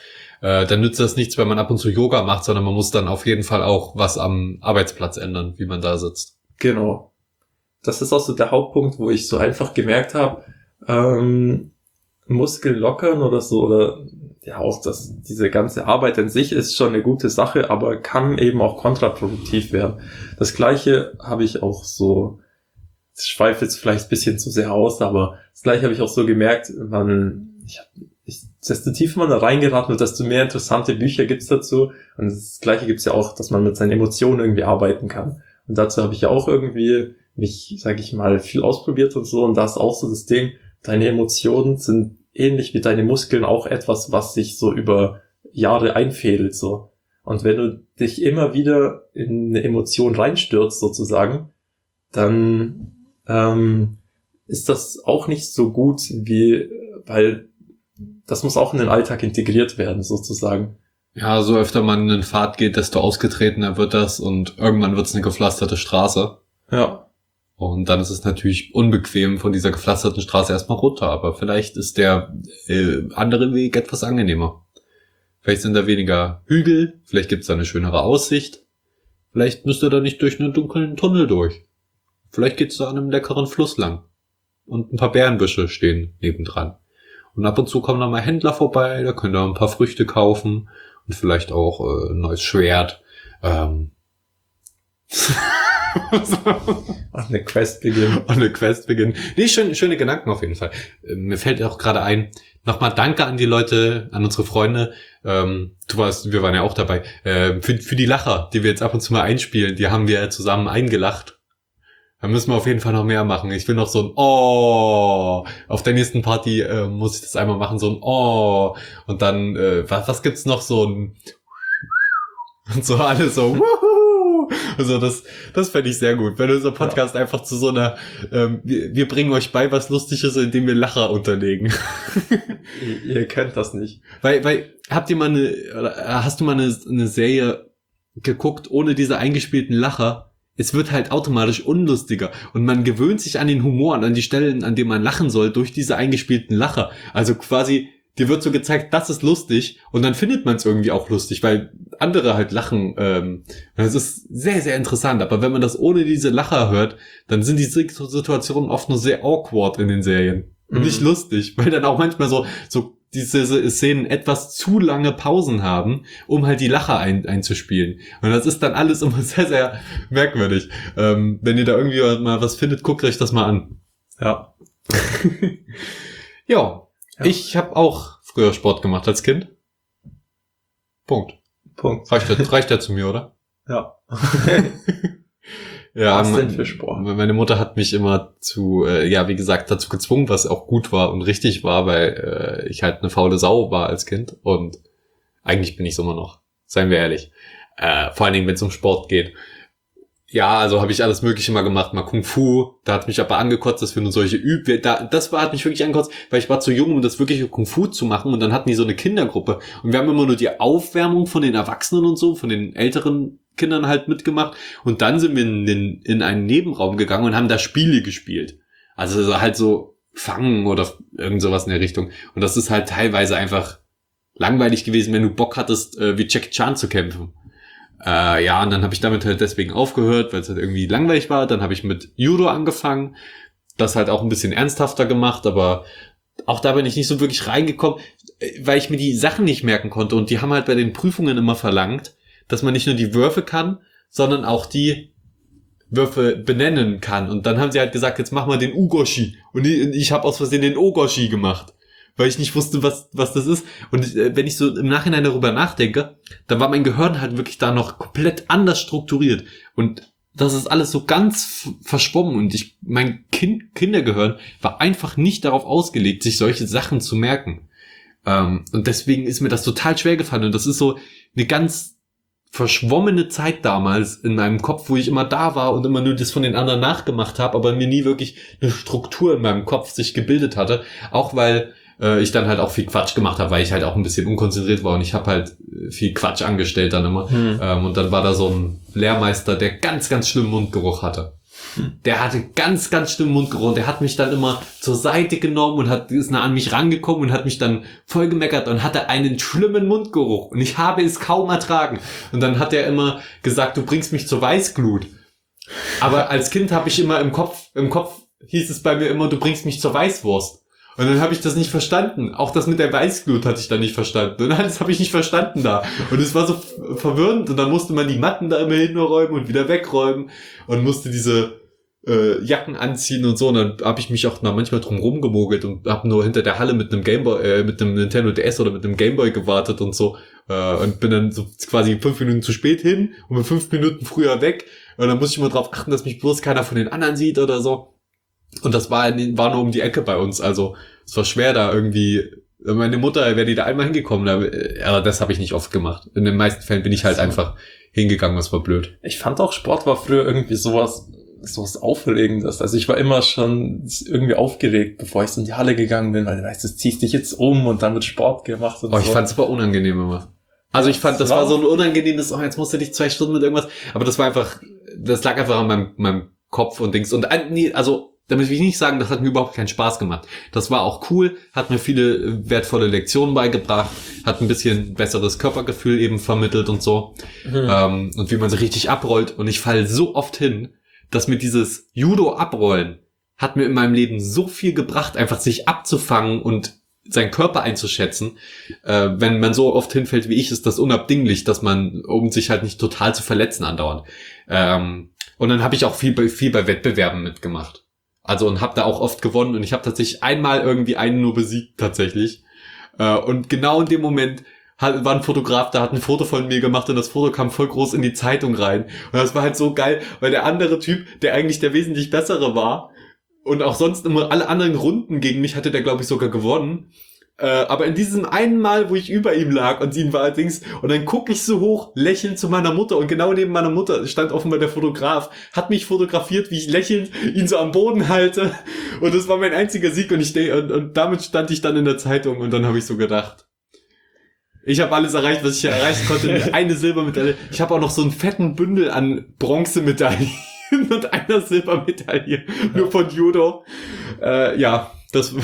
äh, dann nützt das nichts, wenn man ab und zu Yoga macht, sondern man muss dann auf jeden Fall auch was am Arbeitsplatz ändern, wie man da sitzt. Genau. Das ist auch so der Hauptpunkt, wo ich so einfach gemerkt habe, ähm, Muskeln lockern oder so, oder ja auch das, diese ganze Arbeit an sich ist schon eine gute Sache, aber kann eben auch kontraproduktiv werden. Das Gleiche habe ich auch so, das schweift jetzt vielleicht ein bisschen zu sehr aus, aber das Gleiche habe ich auch so gemerkt, man, ich hab, ich, desto tiefer man da reingeraten wird, desto mehr interessante Bücher gibt's dazu. Und das Gleiche gibt's ja auch, dass man mit seinen Emotionen irgendwie arbeiten kann. Und dazu habe ich ja auch irgendwie mich, sage ich mal, viel ausprobiert und so. Und da ist auch so das Ding, deine Emotionen sind ähnlich wie deine Muskeln auch etwas, was sich so über Jahre einfädelt, so. Und wenn du dich immer wieder in eine Emotion reinstürzt, sozusagen, dann ähm, ist das auch nicht so gut wie, weil das muss auch in den Alltag integriert werden, sozusagen. Ja, so öfter man in den Pfad geht, desto ausgetretener wird das und irgendwann wird es eine gepflasterte Straße. Ja. Und dann ist es natürlich unbequem, von dieser gepflasterten Straße erstmal runter. Aber vielleicht ist der äh, andere Weg etwas angenehmer. Vielleicht sind da weniger Hügel, vielleicht gibt es da eine schönere Aussicht. Vielleicht müsst ihr da nicht durch einen dunklen Tunnel durch. Vielleicht geht's da an einem leckeren Fluss lang. Und ein paar Bärenbüsche stehen nebendran. Und ab und zu kommen da mal Händler vorbei, da könnt ihr ein paar Früchte kaufen und vielleicht auch äh, ein neues Schwert. Ähm. Ach, eine Quest beginnen. Und eine Quest beginnen. Nee, schön, schöne Gedanken auf jeden Fall. Äh, mir fällt auch gerade ein, nochmal danke an die Leute, an unsere Freunde. Ähm, du warst, wir waren ja auch dabei. Äh, für, für die Lacher, die wir jetzt ab und zu mal einspielen, die haben wir zusammen eingelacht. Da müssen wir auf jeden Fall noch mehr machen. Ich will noch so ein Oh. Auf der nächsten Party äh, muss ich das einmal machen, so ein Oh. Und dann, äh, was, was gibt's noch? So ein und so alles so Wuhu. Also das, das fände ich sehr gut. Wenn unser Podcast ja. einfach zu so einer ähm, wir, wir bringen euch bei, was lustig ist, indem wir Lacher unterlegen. ihr, ihr kennt das nicht. Weil, weil, habt ihr mal eine, hast du mal eine, eine Serie geguckt ohne diese eingespielten Lacher? Es wird halt automatisch unlustiger und man gewöhnt sich an den Humor und an die Stellen, an denen man lachen soll, durch diese eingespielten Lacher. Also quasi, dir wird so gezeigt, das ist lustig und dann findet man es irgendwie auch lustig, weil andere halt lachen. Ähm, das ist sehr, sehr interessant. Aber wenn man das ohne diese Lacher hört, dann sind die Situationen oft nur sehr awkward in den Serien. Und mhm. nicht lustig, weil dann auch manchmal so so diese Szenen etwas zu lange Pausen haben, um halt die Lacher ein, einzuspielen. Und das ist dann alles immer sehr, sehr merkwürdig. Ähm, wenn ihr da irgendwie mal was findet, guckt euch das mal an. Ja. Jo, ja. Ich habe auch früher Sport gemacht als Kind. Punkt. Punkt. Reicht ja, reicht ja zu mir, oder? Ja. Ja, was denn für Sport? Meine Mutter hat mich immer zu, äh, ja, wie gesagt, dazu gezwungen, was auch gut war und richtig war, weil äh, ich halt eine faule Sau war als Kind und eigentlich bin ich es immer noch, seien wir ehrlich. Äh, vor allen Dingen, wenn es um Sport geht. Ja, also habe ich alles Mögliche mal gemacht, mal Kung Fu. Da hat mich aber angekotzt, dass wir nur solche Üb... Da, das war, hat mich wirklich angekotzt, weil ich war zu jung, um das wirkliche Kung Fu zu machen. Und dann hatten die so eine Kindergruppe. Und wir haben immer nur die Aufwärmung von den Erwachsenen und so, von den älteren Kindern halt mitgemacht. Und dann sind wir in, den, in einen Nebenraum gegangen und haben da Spiele gespielt. Also halt so Fangen oder irgend sowas in der Richtung. Und das ist halt teilweise einfach langweilig gewesen, wenn du Bock hattest, äh, wie Jackie Chan zu kämpfen. Äh, ja, und dann habe ich damit halt deswegen aufgehört, weil es halt irgendwie langweilig war. Dann habe ich mit Judo angefangen, das halt auch ein bisschen ernsthafter gemacht, aber auch da bin ich nicht so wirklich reingekommen, weil ich mir die Sachen nicht merken konnte. Und die haben halt bei den Prüfungen immer verlangt, dass man nicht nur die Würfe kann, sondern auch die Würfe benennen kann. Und dann haben sie halt gesagt, jetzt mach mal den Ugoshi. Und ich, ich habe aus Versehen den Ogoshi gemacht, weil ich nicht wusste, was was das ist. Und äh, wenn ich so im Nachhinein darüber nachdenke, dann war mein Gehirn halt wirklich da noch komplett anders strukturiert. Und das ist alles so ganz f- verschwommen. Und ich mein kind, Kindergehirn war einfach nicht darauf ausgelegt, sich solche Sachen zu merken. Ähm, und deswegen ist mir das total schwer gefallen. Und das ist so eine ganz verschwommene Zeit damals in meinem Kopf, wo ich immer da war und immer nur das von den anderen nachgemacht habe, aber mir nie wirklich eine Struktur in meinem Kopf sich gebildet hatte. Auch weil äh, ich dann halt auch viel Quatsch gemacht habe, weil ich halt auch ein bisschen unkonzentriert war und ich habe halt viel Quatsch angestellt dann immer. Hm. Ähm, und dann war da so ein Lehrmeister, der ganz, ganz schlimmen Mundgeruch hatte. Der hatte ganz, ganz schlimmen Mundgeruch. Und der hat mich dann immer zur Seite genommen und hat, ist nah an mich rangekommen und hat mich dann voll gemeckert und hatte einen schlimmen Mundgeruch. Und ich habe es kaum ertragen. Und dann hat er immer gesagt, du bringst mich zur Weißglut. Aber als Kind habe ich immer im Kopf, im Kopf hieß es bei mir immer, du bringst mich zur Weißwurst. Und dann habe ich das nicht verstanden. Auch das mit der Weißglut hatte ich dann nicht verstanden. Und alles habe ich nicht verstanden da. Und es war so verwirrend. Und dann musste man die Matten da immer hinräumen und wieder wegräumen. Und musste diese äh, Jacken anziehen und so. Und dann habe ich mich auch manchmal drum rumgemogelt und habe nur hinter der Halle mit einem Gameboy, äh, mit einem Nintendo D S oder mit einem Gameboy gewartet und so. Äh, und bin dann so quasi fünf Minuten zu spät hin und mit fünf Minuten früher weg. Und dann muss ich immer drauf achten, dass mich bloß keiner von den anderen sieht oder so. Und das war, war nur um die Ecke bei uns. Also es war schwer da irgendwie. Meine Mutter wäre die da einmal hingekommen. Aber das habe ich nicht oft gemacht. In den meisten Fällen bin ich halt einfach hingegangen. Das war blöd. Ich fand auch, Sport war früher irgendwie sowas, sowas Aufregendes. Also ich war immer schon irgendwie aufgeregt, bevor ich so in die Halle gegangen bin. Weil du weißt, du ziehst dich jetzt um und dann wird Sport gemacht. Und oh, ich so. fand es aber unangenehm immer. Also ich fand, das war so ein unangenehmes, oh, jetzt musst du dich zwei Stunden mit irgendwas. Aber das war einfach, das lag einfach an meinem, meinem Kopf und Dings. Und nee, also damit will ich nicht sagen, das hat mir überhaupt keinen Spaß gemacht. Das war auch cool, hat mir viele wertvolle Lektionen beigebracht, hat ein bisschen besseres Körpergefühl eben vermittelt und so. Mhm. Ähm, und wie man so richtig abrollt. Und ich falle so oft hin, dass mir dieses Judo-Abrollen hat mir in meinem Leben so viel gebracht, einfach sich abzufangen und seinen Körper einzuschätzen. Äh, wenn man so oft hinfällt wie ich, ist das unabdinglich, dass man, um sich halt nicht total zu verletzen andauernd. Ähm, und dann habe ich auch viel bei, viel bei Wettbewerben mitgemacht. Also und habe da auch oft gewonnen und ich habe tatsächlich einmal irgendwie einen nur besiegt tatsächlich. Äh, und genau in dem Moment hat, war ein Fotograf, der hat ein Foto von mir gemacht und das Foto kam voll groß in die Zeitung rein. Und das war halt so geil, weil der andere Typ, der eigentlich der wesentlich bessere war und auch sonst immer alle anderen Runden gegen mich hatte, der glaube ich sogar gewonnen. Äh, aber in diesem einen Mal, wo ich über ihm lag und ihn war allerdings, und dann gucke ich so hoch, lächelnd zu meiner Mutter und genau neben meiner Mutter stand offenbar der Fotograf, hat mich fotografiert, wie ich lächelnd ihn so am Boden halte und das war mein einziger Sieg und ich und, und damit stand ich dann in der Zeitung und dann habe ich so gedacht, ich habe alles erreicht, was ich hier erreichen konnte, eine Silbermedaille, ich habe auch noch so einen fetten Bündel an Bronzemedaillen und einer Silbermedaille, nur von Judo. Äh, ja, das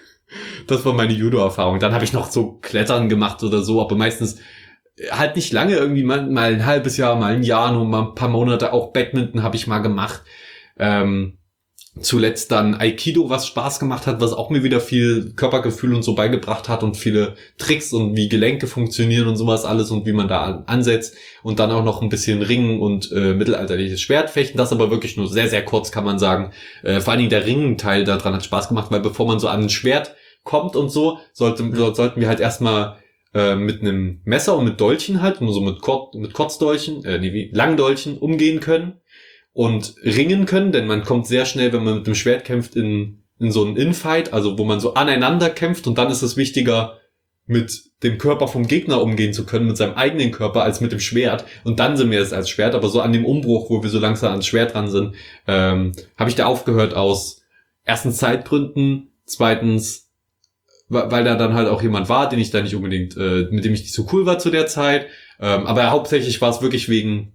Das war meine Judo-Erfahrung. Dann habe ich noch so Klettern gemacht oder so, aber meistens halt nicht lange, irgendwie mal, mal ein halbes Jahr, mal ein Jahr, nur mal ein paar Monate. Auch Badminton habe ich mal gemacht. Ähm, zuletzt dann Aikido, was Spaß gemacht hat, was auch mir wieder viel Körpergefühl und so beigebracht hat und viele Tricks und wie Gelenke funktionieren und sowas alles und wie man da ansetzt. Und dann auch noch ein bisschen Ringen und äh, mittelalterliches Schwertfechten. Das aber wirklich nur sehr, sehr kurz, kann man sagen. Äh, vor allen Dingen der Ringen-Teil daran hat Spaß gemacht, weil bevor man so an ein Schwert kommt und so, sollte, mhm. sollten wir halt erstmal äh, mit einem Messer und mit Dolchen halt, nur so mit, Kur- mit Kurzdolchen, äh, nee, wie Langdolchen umgehen können und ringen können, denn man kommt sehr schnell, wenn man mit dem Schwert kämpft, in, in so einen Infight, also wo man so aneinander kämpft und dann ist es wichtiger, mit dem Körper vom Gegner umgehen zu können, mit seinem eigenen Körper, als mit dem Schwert. Und dann sind wir es als Schwert, aber so an dem Umbruch, wo wir so langsam ans Schwert dran sind, ähm, habe ich da aufgehört aus erstens Zeitgründen, zweitens weil da dann halt auch jemand war, den ich da nicht unbedingt, äh, mit dem ich nicht so cool war zu der Zeit. Ähm, aber hauptsächlich war es wirklich wegen,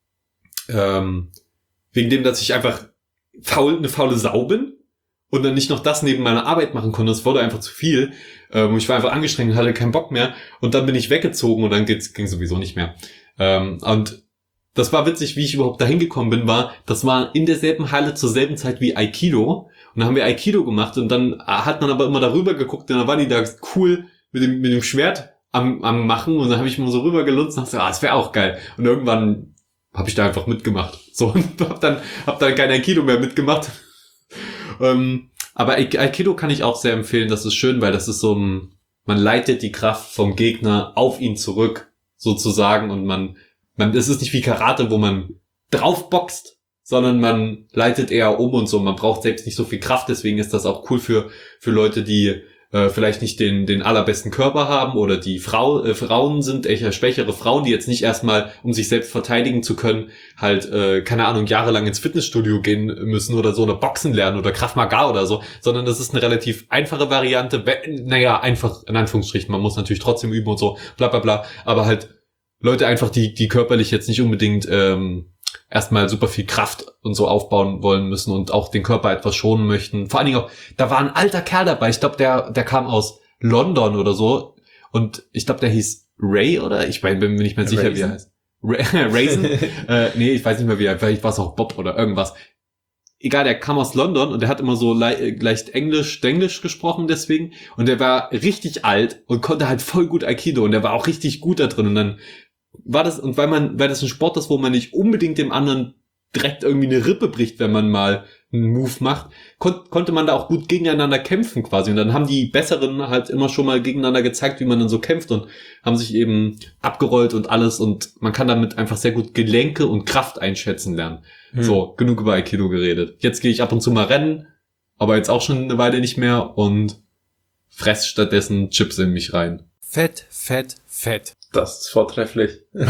ähm, wegen dem, dass ich einfach faul, eine faule Sau bin und dann nicht noch das neben meiner Arbeit machen konnte. Es wurde einfach zu viel. Ähm, ich war einfach angestrengt und hatte keinen Bock mehr. Und dann bin ich weggezogen und dann geht's, ging sowieso nicht mehr. Ähm, und das war witzig, wie ich überhaupt dahin gekommen bin, war, das war in derselben Halle zur selben Zeit wie Aikido. Und dann haben wir Aikido gemacht und dann hat man aber immer darüber geguckt und dann waren die da cool mit dem, mit dem Schwert am, am machen und dann habe ich mal so rüber gelunzt und dachte, ah, das wäre auch geil. Und irgendwann habe ich da einfach mitgemacht. So, und hab dann, hab dann kein Aikido mehr mitgemacht. ähm, aber Aikido kann ich auch sehr empfehlen, das ist schön, weil das ist so ein, man leitet die Kraft vom Gegner auf ihn zurück, sozusagen, und man, man, es ist nicht wie Karate, wo man drauf boxt, sondern man leitet eher um und so. Man braucht selbst nicht so viel Kraft, deswegen ist das auch cool für für Leute, die äh, vielleicht nicht den den allerbesten Körper haben oder die Frau äh, Frauen sind, eher schwächere Frauen, die jetzt nicht erstmal, um sich selbst verteidigen zu können, halt, äh, keine Ahnung, jahrelang ins Fitnessstudio gehen müssen oder so oder Boxen lernen oder Krav Maga oder so, sondern das ist eine relativ einfache Variante. Naja, einfach in Anführungsstrichen, man muss natürlich trotzdem üben und so, bla bla bla, aber halt Leute einfach, die die körperlich jetzt nicht unbedingt ähm, erstmal super viel Kraft und so aufbauen wollen müssen und auch den Körper etwas schonen möchten. Vor allen Dingen auch, da war ein alter Kerl dabei, ich glaube, der der kam aus London oder so und ich glaube, der hieß Ray oder? Ich mein, bin mir nicht mehr sicher, Raisin? Wie er heißt. Ra- Raisin? äh, nee, ich weiß nicht mehr, wie er, vielleicht war es auch Bob oder irgendwas. Egal, der kam aus London und der hat immer so le- leicht Englisch, Englisch gesprochen deswegen und der war richtig alt und konnte halt voll gut Aikido und der war auch richtig gut da drin und dann war das, und weil man, weil das ein Sport ist, wo man nicht unbedingt dem anderen direkt irgendwie eine Rippe bricht, wenn man mal einen Move macht, kon- konnte man da auch gut gegeneinander kämpfen quasi und dann haben die Besseren halt immer schon mal gegeneinander gezeigt, wie man dann so kämpft und haben sich eben abgerollt und alles und man kann damit einfach sehr gut Gelenke und Kraft einschätzen lernen. Hm. So, genug über Aikido geredet. Jetzt gehe ich ab und zu mal rennen, aber jetzt auch schon eine Weile nicht mehr und fress stattdessen Chips in mich rein. Fett, fett, fett. Das ist vortrefflich. ja,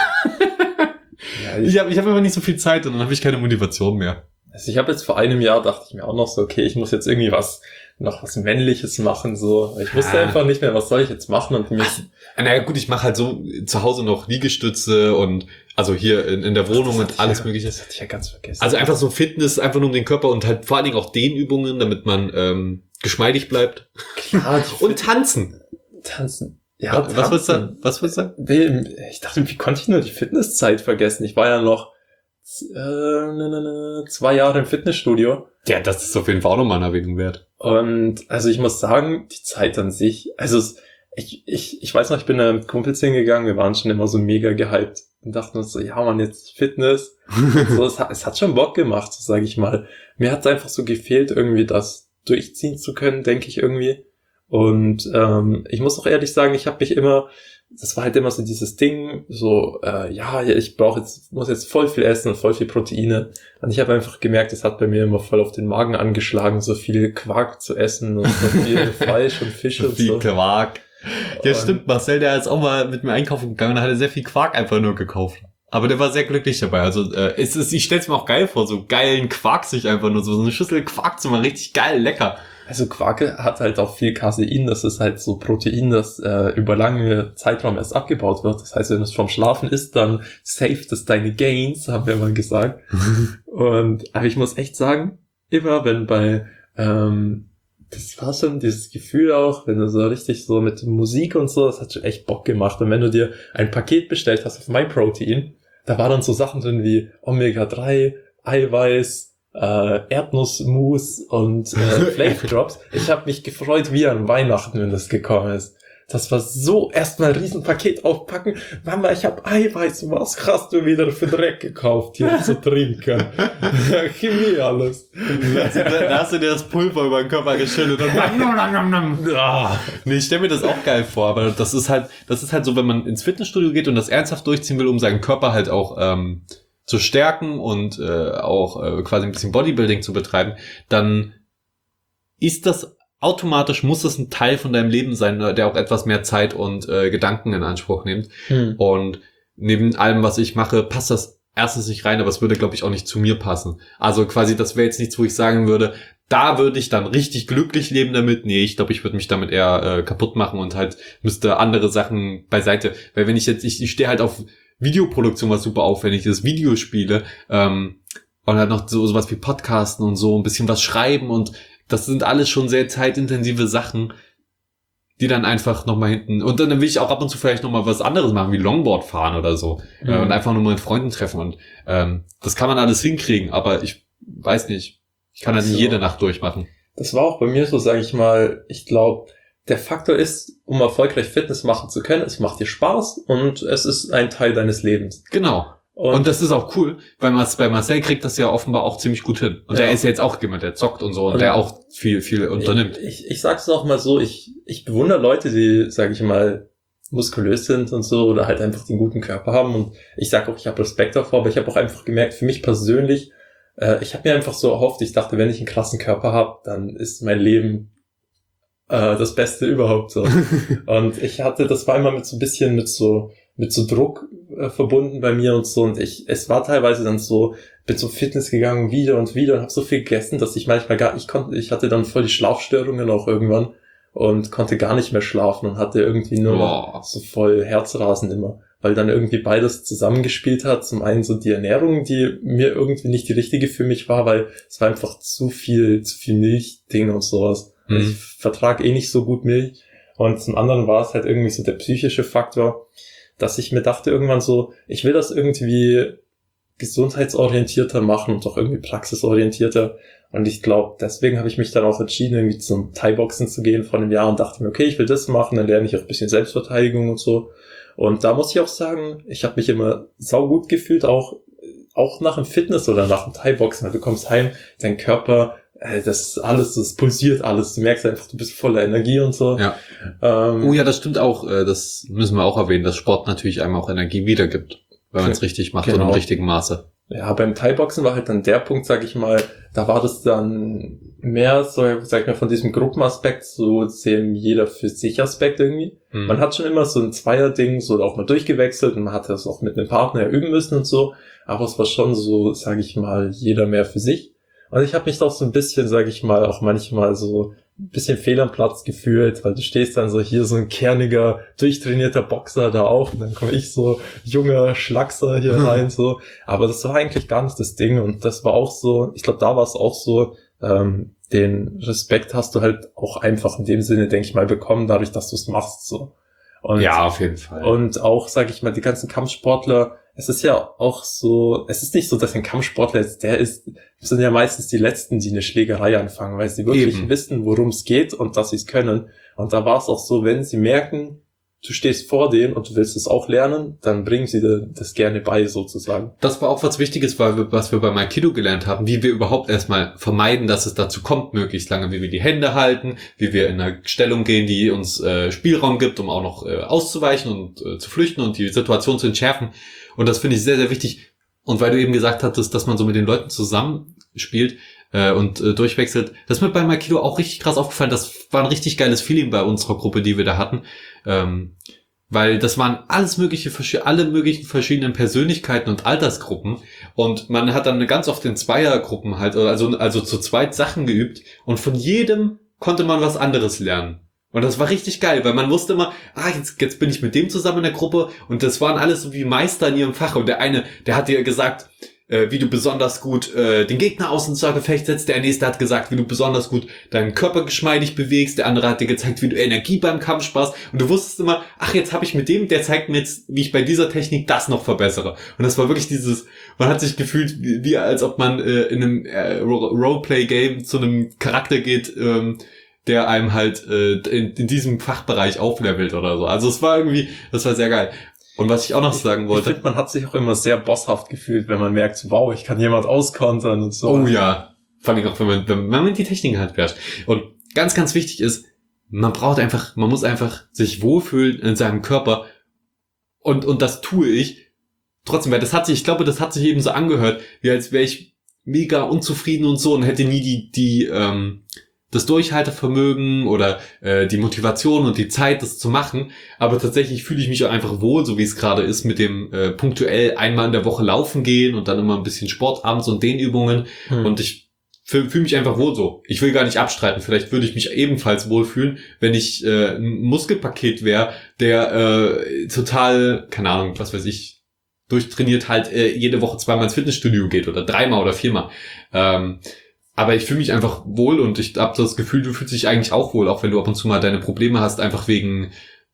ich ich habe ich hab einfach nicht so viel Zeit und dann habe ich keine Motivation mehr. Also ich habe jetzt vor einem Jahr, dachte ich mir auch noch so, okay, ich muss jetzt irgendwie was, noch was Männliches machen, so. Ich wusste ah. einfach nicht mehr, was soll ich jetzt machen und mich... Naja gut, ich mache halt so zu Hause noch Liegestütze und also hier in, in der Wohnung und alles ja, mögliche. Das hatte ich ja ganz vergessen. Also einfach so Fitness, einfach nur um den Körper und halt vor allen Dingen auch Dehnübungen, damit man ähm, geschmeidig bleibt. Klar. Und tanzen. Tanzen. Ja, was, was willst du Was willst du sagen? Ich dachte, wie konnte ich nur die Fitnesszeit vergessen? Ich war ja noch äh, ne, ne, ne, zwei Jahre im Fitnessstudio. Ja, das ist auf jeden Fall auch nochmal eine Erwähnung wert. Und also ich muss sagen, die Zeit an sich, also es, ich, ich, ich weiß noch, ich bin da mit Kumpels hingegangen, wir waren schon immer so mega gehypt und dachten uns so, ja man, jetzt Fitness. so, es, hat, es hat schon Bock gemacht, so sage ich mal. Mir hat es einfach so gefehlt, irgendwie das durchziehen zu können, denke ich irgendwie. Und ähm, ich muss auch ehrlich sagen, ich habe mich immer, das war halt immer so dieses Ding, so, äh, ja, ich brauche jetzt, muss jetzt voll viel essen und voll viel Proteine. Und ich habe einfach gemerkt, es hat bei mir immer voll auf den Magen angeschlagen, so viel Quark zu essen und so viel Fleisch und Fisch und viel so. Viel Quark. Ja, und stimmt, Marcel, der ist auch mal mit mir einkaufen gegangen und hat sehr viel Quark einfach nur gekauft. Aber der war sehr glücklich dabei. Also äh, es ist, ich stell's mir auch geil vor, so geilen Quark sich einfach nur so, so eine Schüssel Quark zu machen, richtig geil, lecker. Also Quark hat halt auch viel Casein, das ist halt so Protein, das äh, über lange Zeitraum erst abgebaut wird. Das heißt, wenn du es vom Schlafen isst, dann saved es deine Gains, haben wir mal gesagt. Und aber ich muss echt sagen, immer wenn bei, ähm, das war schon dieses Gefühl auch, wenn du so richtig so mit Musik und so, das hat schon echt Bock gemacht. Und wenn du dir ein Paket bestellt hast auf MyProtein, da waren dann so Sachen drin wie Omega drei, Eiweiß, Äh, Erdnussmus und äh, Flavor Drops. Ich habe mich gefreut wie an Weihnachten, wenn das gekommen ist. Das war so, erstmal ein Riesenpaket aufpacken. Mama, ich habe Eiweiß. Was hast du wieder für Dreck gekauft, hier zu trinken? Chemie alles. Da hast du dir das Pulver über den Körper geschüttet und ah. Nee, ich stelle mir das auch geil vor, aber das ist halt, das ist halt so, wenn man ins Fitnessstudio geht und das ernsthaft durchziehen will, um seinen Körper halt auch ähm, zu stärken und äh, auch äh, quasi ein bisschen Bodybuilding zu betreiben, dann ist das automatisch, muss das ein Teil von deinem Leben sein, der auch etwas mehr Zeit und äh, Gedanken in Anspruch nimmt. Hm. Und neben allem, was ich mache, passt das erstens nicht rein, aber es würde, glaube ich, auch nicht zu mir passen. Also quasi, das wäre jetzt nichts, wo ich sagen würde, da würde ich dann richtig glücklich leben damit. Nee, ich glaube, ich würde mich damit eher äh, kaputt machen und halt müsste andere Sachen beiseite. Weil wenn ich jetzt, ich, ich stehe halt auf Videoproduktion, was super aufwendig ist, Videospiele, ähm, und halt noch so sowas wie Podcasten und so, ein bisschen was schreiben und das sind alles schon sehr zeitintensive Sachen, die dann einfach nochmal hinten, und dann will ich auch ab und zu vielleicht nochmal was anderes machen, wie Longboard fahren oder so, mhm. äh, und einfach nur mit Freunden treffen und ähm, das kann man alles hinkriegen, aber ich weiß nicht, ich kann halt nicht so jede Nacht durchmachen. Das war auch bei mir so, sage ich mal, ich glaube, der Faktor ist, um erfolgreich Fitness machen zu können, es macht dir Spaß und es ist ein Teil deines Lebens. Genau. Und, und das ist auch cool, weil bei Marcel kriegt das ja offenbar auch ziemlich gut hin. Und ja. Der ist ja jetzt auch jemand, der zockt und so und, und der auch viel, viel unternimmt. Ich, ich, ich sag's auch mal so, ich, ich bewundere Leute, die, sage ich mal, muskulös sind und so oder halt einfach den guten Körper haben. Und ich sag auch, ich habe Respekt davor, aber ich habe auch einfach gemerkt, für mich persönlich, äh, ich habe mir einfach so erhofft, ich dachte, wenn ich einen krassen Körper habe, dann ist mein Leben äh, das Beste überhaupt so. Und ich hatte, das war immer mit so ein bisschen mit so mit so Druck äh, verbunden bei mir und so, und ich, es war teilweise dann so, bin zum Fitness gegangen, wieder und wieder und habe so viel gegessen, dass ich manchmal gar, ich konnte, ich hatte dann voll die Schlafstörungen auch irgendwann und konnte gar nicht mehr schlafen und hatte irgendwie nur noch so voll Herzrasen immer. weil dann irgendwie beides zusammengespielt hat. Zum einen so die Ernährung, die mir irgendwie nicht die richtige für mich war, weil es war einfach zu viel, zu viel Milchding und sowas. Mhm. Ich vertrage eh nicht so gut Milch. Und zum anderen war es halt irgendwie so der psychische Faktor, dass ich mir dachte irgendwann so, ich will das irgendwie gesundheitsorientierter machen und auch irgendwie praxisorientierter. Und ich glaube, deswegen habe ich mich dann auch entschieden, irgendwie zum Thai-Boxen zu gehen vor einem Jahr und dachte mir, okay, ich will das machen, dann lerne ich auch ein bisschen Selbstverteidigung und so. Und da muss ich auch sagen, ich habe mich immer saugut gefühlt, auch auch nach dem Fitness oder nach dem Thai-Boxen. Du kommst heim, dein Körper, äh, das ist alles, das pulsiert alles. Du merkst einfach, du bist voller Energie und so. Ja. Ähm, oh ja, das stimmt auch. Das müssen wir auch erwähnen, dass Sport natürlich einem auch Energie wiedergibt, wenn man es richtig macht, genau. Und im richtigen Maße. Ja, beim Thai-Boxen war halt dann der Punkt, sag ich mal, da war das dann mehr, so, sag ich mal, von diesem Gruppenaspekt, so dem jeder für sich Aspekt irgendwie. Mhm. Man hat schon immer so ein Zweier-Ding, so auch mal durchgewechselt und man hat das auch mit einem Partner üben müssen und so, aber es war schon so, sag ich mal, jeder mehr für sich. Und ich habe mich doch so ein bisschen, sag ich mal, auch manchmal so ein bisschen fehl am Platz gefühlt, weil du stehst dann so hier so ein kerniger, durchtrainierter Boxer da auf und dann komme ich so junger Schlackser hier rein, so. Aber das war eigentlich gar nicht das Ding und das war auch so, ich glaube, da war es auch so, ähm, den Respekt hast du halt auch einfach in dem Sinne, denke ich mal, bekommen, dadurch, dass du es machst, so. Und, ja, auf jeden Fall. Und auch, sag ich mal, die ganzen Kampfsportler, es ist ja auch so, es ist nicht so, dass ein Kampfsportler jetzt der ist, sind ja meistens die Letzten, die eine Schlägerei anfangen, weil sie wirklich Eben. wissen, worum es geht und dass sie es können. Und da war es auch so, wenn sie merken, du stehst vor denen und du willst es auch lernen, dann bringen sie dir das gerne bei, sozusagen. Das war auch was Wichtiges, weil wir, was wir beim Aikido gelernt haben, wie wir überhaupt erstmal vermeiden, dass es dazu kommt, möglichst lange, wie wir die Hände halten, wie wir in eine Stellung gehen, die uns äh, Spielraum gibt, um auch noch äh, auszuweichen und äh, zu flüchten und die Situation zu entschärfen. Und das finde ich sehr, sehr wichtig. Und weil du eben gesagt hattest, dass man so mit den Leuten zusammenspielt äh, und äh, durchwechselt, das ist mir beim Aikido auch richtig krass aufgefallen. Das war ein richtig geiles Feeling bei unserer Gruppe, die wir da hatten. Ähm, weil das waren alles mögliche, alle möglichen verschiedenen Persönlichkeiten und Altersgruppen. Und man hat dann ganz oft in Zweiergruppen halt, also, also zu zweit Sachen geübt. Und von jedem konnte man was anderes lernen. Und das war richtig geil, weil man wusste immer, ah, jetzt, jetzt bin ich mit dem zusammen in der Gruppe und das waren alles so wie Meister in ihrem Fach. Und der eine, der hat dir gesagt, äh, wie du besonders gut äh, den Gegner aus ins Gefecht setzt. Der nächste hat gesagt, wie du besonders gut deinen Körper geschmeidig bewegst. Der andere hat dir gezeigt, wie du Energie beim Kampf sparst. Und du wusstest immer, ach, jetzt habe ich mit dem, der zeigt mir jetzt, wie ich bei dieser Technik das noch verbessere. Und das war wirklich dieses, man hat sich gefühlt, wie, wie als ob man äh, in einem äh, Roleplay-Game zu einem Charakter geht, ähm, der einem halt äh, in, in diesem Fachbereich auflevelt oder so. Also es war irgendwie, das war sehr geil. Und was ich auch noch sagen wollte. Ich finde, man hat sich auch immer sehr bosshaft gefühlt, wenn man merkt, wow, ich kann jemand auskontern und so. Oh ja. Vor allem auch, wenn man, wenn man die Techniken halt beherrscht. Und ganz, ganz wichtig ist, man braucht einfach, man muss einfach sich wohlfühlen in seinem Körper. Und, und das tue ich trotzdem, weil das hat sich, ich glaube, das hat sich eben so angehört, wie als wäre ich mega unzufrieden und so und hätte nie die, die, ähm, das Durchhaltevermögen oder äh, die Motivation und die Zeit, das zu machen. Aber tatsächlich fühle ich mich auch einfach wohl, so wie es gerade ist, mit dem äh, punktuell einmal in der Woche laufen gehen und dann immer ein bisschen Sport abends und Dehnübungen. Hm. Und ich fühle fühl mich einfach wohl so. Ich will gar nicht abstreiten. Vielleicht würde ich mich ebenfalls wohlfühlen, wenn ich äh, ein Muskelpaket wäre, der äh, total, keine Ahnung, was weiß ich, durchtrainiert halt äh, jede Woche zweimal ins Fitnessstudio geht oder dreimal oder viermal. Ähm, Aber ich fühle mich einfach wohl und ich habe das Gefühl, du fühlst dich eigentlich auch wohl, auch wenn du ab und zu mal deine Probleme hast, einfach wegen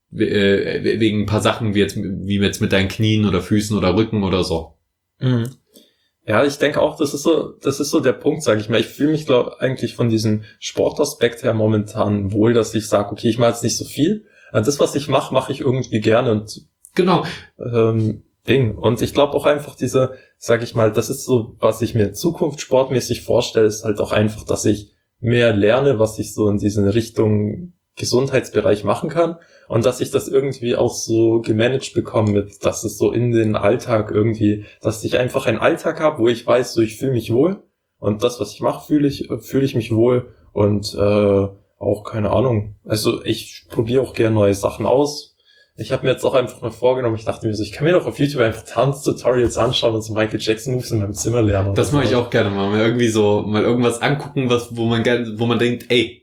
äh, wegen ein paar Sachen wie jetzt wie jetzt mit deinen Knien oder Füßen oder Rücken oder so. Mhm. Ja, ich denke auch, das ist so, das ist so der Punkt, sage ich mal. Ich fühle mich glaube eigentlich von diesem Sportaspekt her momentan wohl, dass ich sage, okay, ich mache jetzt nicht so viel. Das, was ich mache, mache ich irgendwie gerne und genau. Ähm, Ding. Und ich glaube auch einfach diese, sag ich mal, das ist so, was ich mir in Zukunft sportmäßig vorstelle, ist halt auch einfach, dass ich mehr lerne, was ich so in diese Richtung Gesundheitsbereich machen kann und dass ich das irgendwie auch so gemanagt bekomme, mit, dass es so in den Alltag irgendwie, dass ich einfach einen Alltag habe, wo ich weiß, so ich fühle mich wohl und das, was ich mache, fühle ich, fühle ich mich wohl und äh, auch keine Ahnung. Also ich probiere auch gerne neue Sachen aus. Ich habe mir jetzt auch einfach mal vorgenommen, ich dachte mir so, ich kann mir doch auf YouTube einfach Tanztutorials anschauen und so Michael Jackson Moves in meinem Zimmer lernen. Das mache ich auch gerne mal, mal irgendwie so, mal irgendwas angucken, was, wo man gerne, wo man denkt, ey,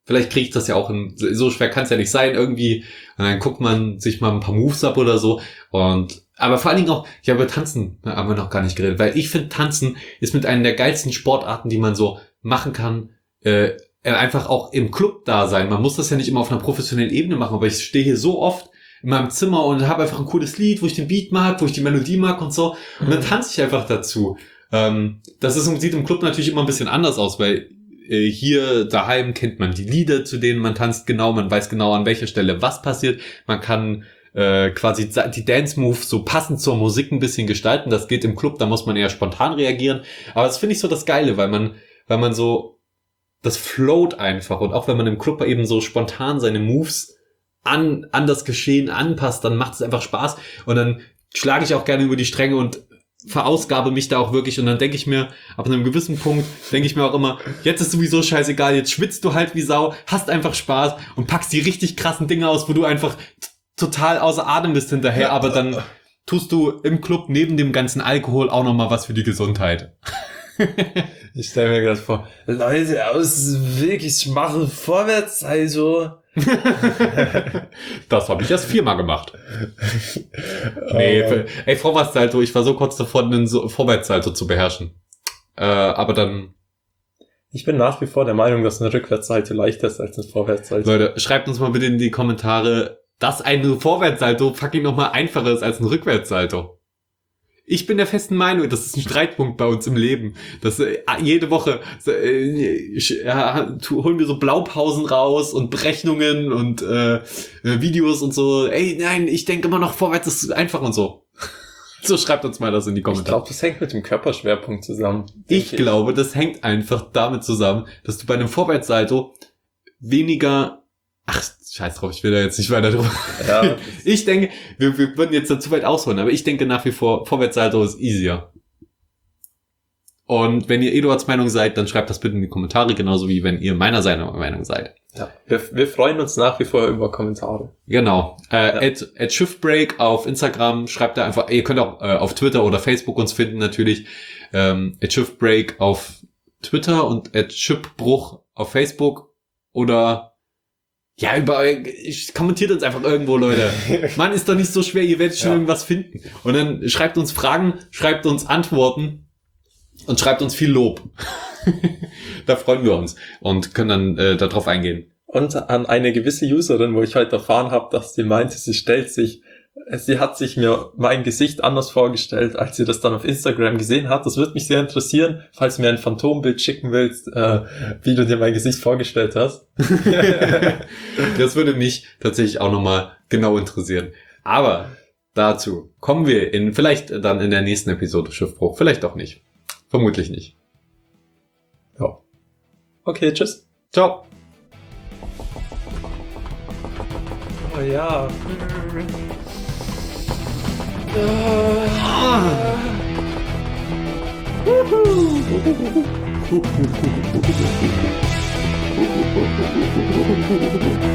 Vielleicht kriege ich das ja auch in, so schwer kann es ja nicht sein irgendwie. Und dann guckt man sich mal ein paar Moves ab oder so. Und aber vor allen Dingen auch, ja, über Tanzen haben wir noch gar nicht geredet, weil ich finde, Tanzen ist mit einer der geilsten Sportarten, die man so machen kann, äh, einfach auch im Club da sein. Man muss das ja nicht immer auf einer professionellen Ebene machen, aber ich stehe hier so oft in meinem Zimmer und habe einfach ein cooles Lied, wo ich den Beat mag, wo ich die Melodie mag und so. Und dann tanze ich einfach dazu. Ähm, das ist, sieht im Club natürlich immer ein bisschen anders aus, weil hier daheim kennt man die Lieder, zu denen man tanzt genau, man weiß genau, an welcher Stelle was passiert. Man kann äh, quasi die Dance-Moves so passend zur Musik ein bisschen gestalten. Das geht im Club, da muss man eher spontan reagieren. Aber das finde ich so das Geile, weil man, weil man so, das float einfach. Und auch wenn man im Club eben so spontan seine Moves an, an das Geschehen anpasst, dann macht es einfach Spaß. Und dann schlage ich auch gerne über die Stränge und verausgabe mich da auch wirklich und dann denke ich mir, ab einem gewissen Punkt denke ich mir auch immer, jetzt ist sowieso scheißegal, jetzt schwitzt du halt wie Sau, hast einfach Spaß und packst die richtig krassen Dinge aus, wo du einfach t- total außer Atem bist hinterher, aber dann tust du im Club neben dem ganzen Alkohol auch nochmal was für die Gesundheit. Ich stelle mir gerade vor, Leute aus wirklich machen vorwärts, also das habe ich erst viermal gemacht. Nee, oh. Ey, Vorwärtssalto, ich war so kurz davon, einen so Vorwärtssalto zu beherrschen. Äh, aber dann... Ich bin nach wie vor der Meinung, dass eine Rückwärtssalto leichter ist als ein Vorwärtssalto. Leute, schreibt uns mal bitte in die Kommentare, dass ein Vorwärtssalto fucking nochmal einfacher ist als ein Rückwärtssalto. Ich bin der festen Meinung, das ist ein Streitpunkt bei uns im Leben. Dass äh, jede Woche äh, ja, holen wir so Blaupausen raus und Berechnungen und äh, Videos und so. Ey, nein, ich denke immer noch vorwärts ist einfach und so. So, schreibt uns mal das in die Kommentare. Ich glaube, das hängt mit dem Körperschwerpunkt zusammen. Ich glaube, das hängt einfach damit zusammen, dass du bei einem Vorwärtssalto weniger... Ach, scheiß drauf, ich will da jetzt nicht weiter drüber. Ja, ich denke, wir, wir würden jetzt da zu weit ausholen, aber ich denke nach wie vor, Vorwärtssalto ist easier. Und wenn ihr Eduards Meinung seid, dann schreibt das bitte in die Kommentare, genauso wie wenn ihr meiner seiner Meinung seid. Ja, wir, wir freuen uns nach wie vor über Kommentare. Genau. Äh, ja. at, at Shiftbreak auf Instagram, schreibt da einfach, ihr könnt auch äh, auf Twitter oder Facebook uns finden natürlich. Ähm, at Shiftbreak auf Twitter und at Shipbruch auf Facebook oder ja, überall, kommentiert uns einfach irgendwo, Leute. Mann, ist doch nicht so schwer, ihr werdet schon ja. irgendwas finden. Und dann schreibt uns Fragen, schreibt uns Antworten und schreibt uns viel Lob. Da freuen wir uns und können dann äh, darauf eingehen. Und an eine gewisse Userin, wo ich heute erfahren habe, dass sie meinte, sie stellt sich, sie hat sich mir mein Gesicht anders vorgestellt, als sie das dann auf Instagram gesehen hat. Das würde mich sehr interessieren, falls du mir ein Phantombild schicken willst, äh, wie du dir mein Gesicht vorgestellt hast. Das würde mich tatsächlich auch nochmal genau interessieren. Aber dazu kommen wir in vielleicht dann in der nächsten Episode Schiffbruch. Vielleicht auch nicht. Vermutlich nicht. Ja. Okay, tschüss. Ciao. Oh ja. Ah.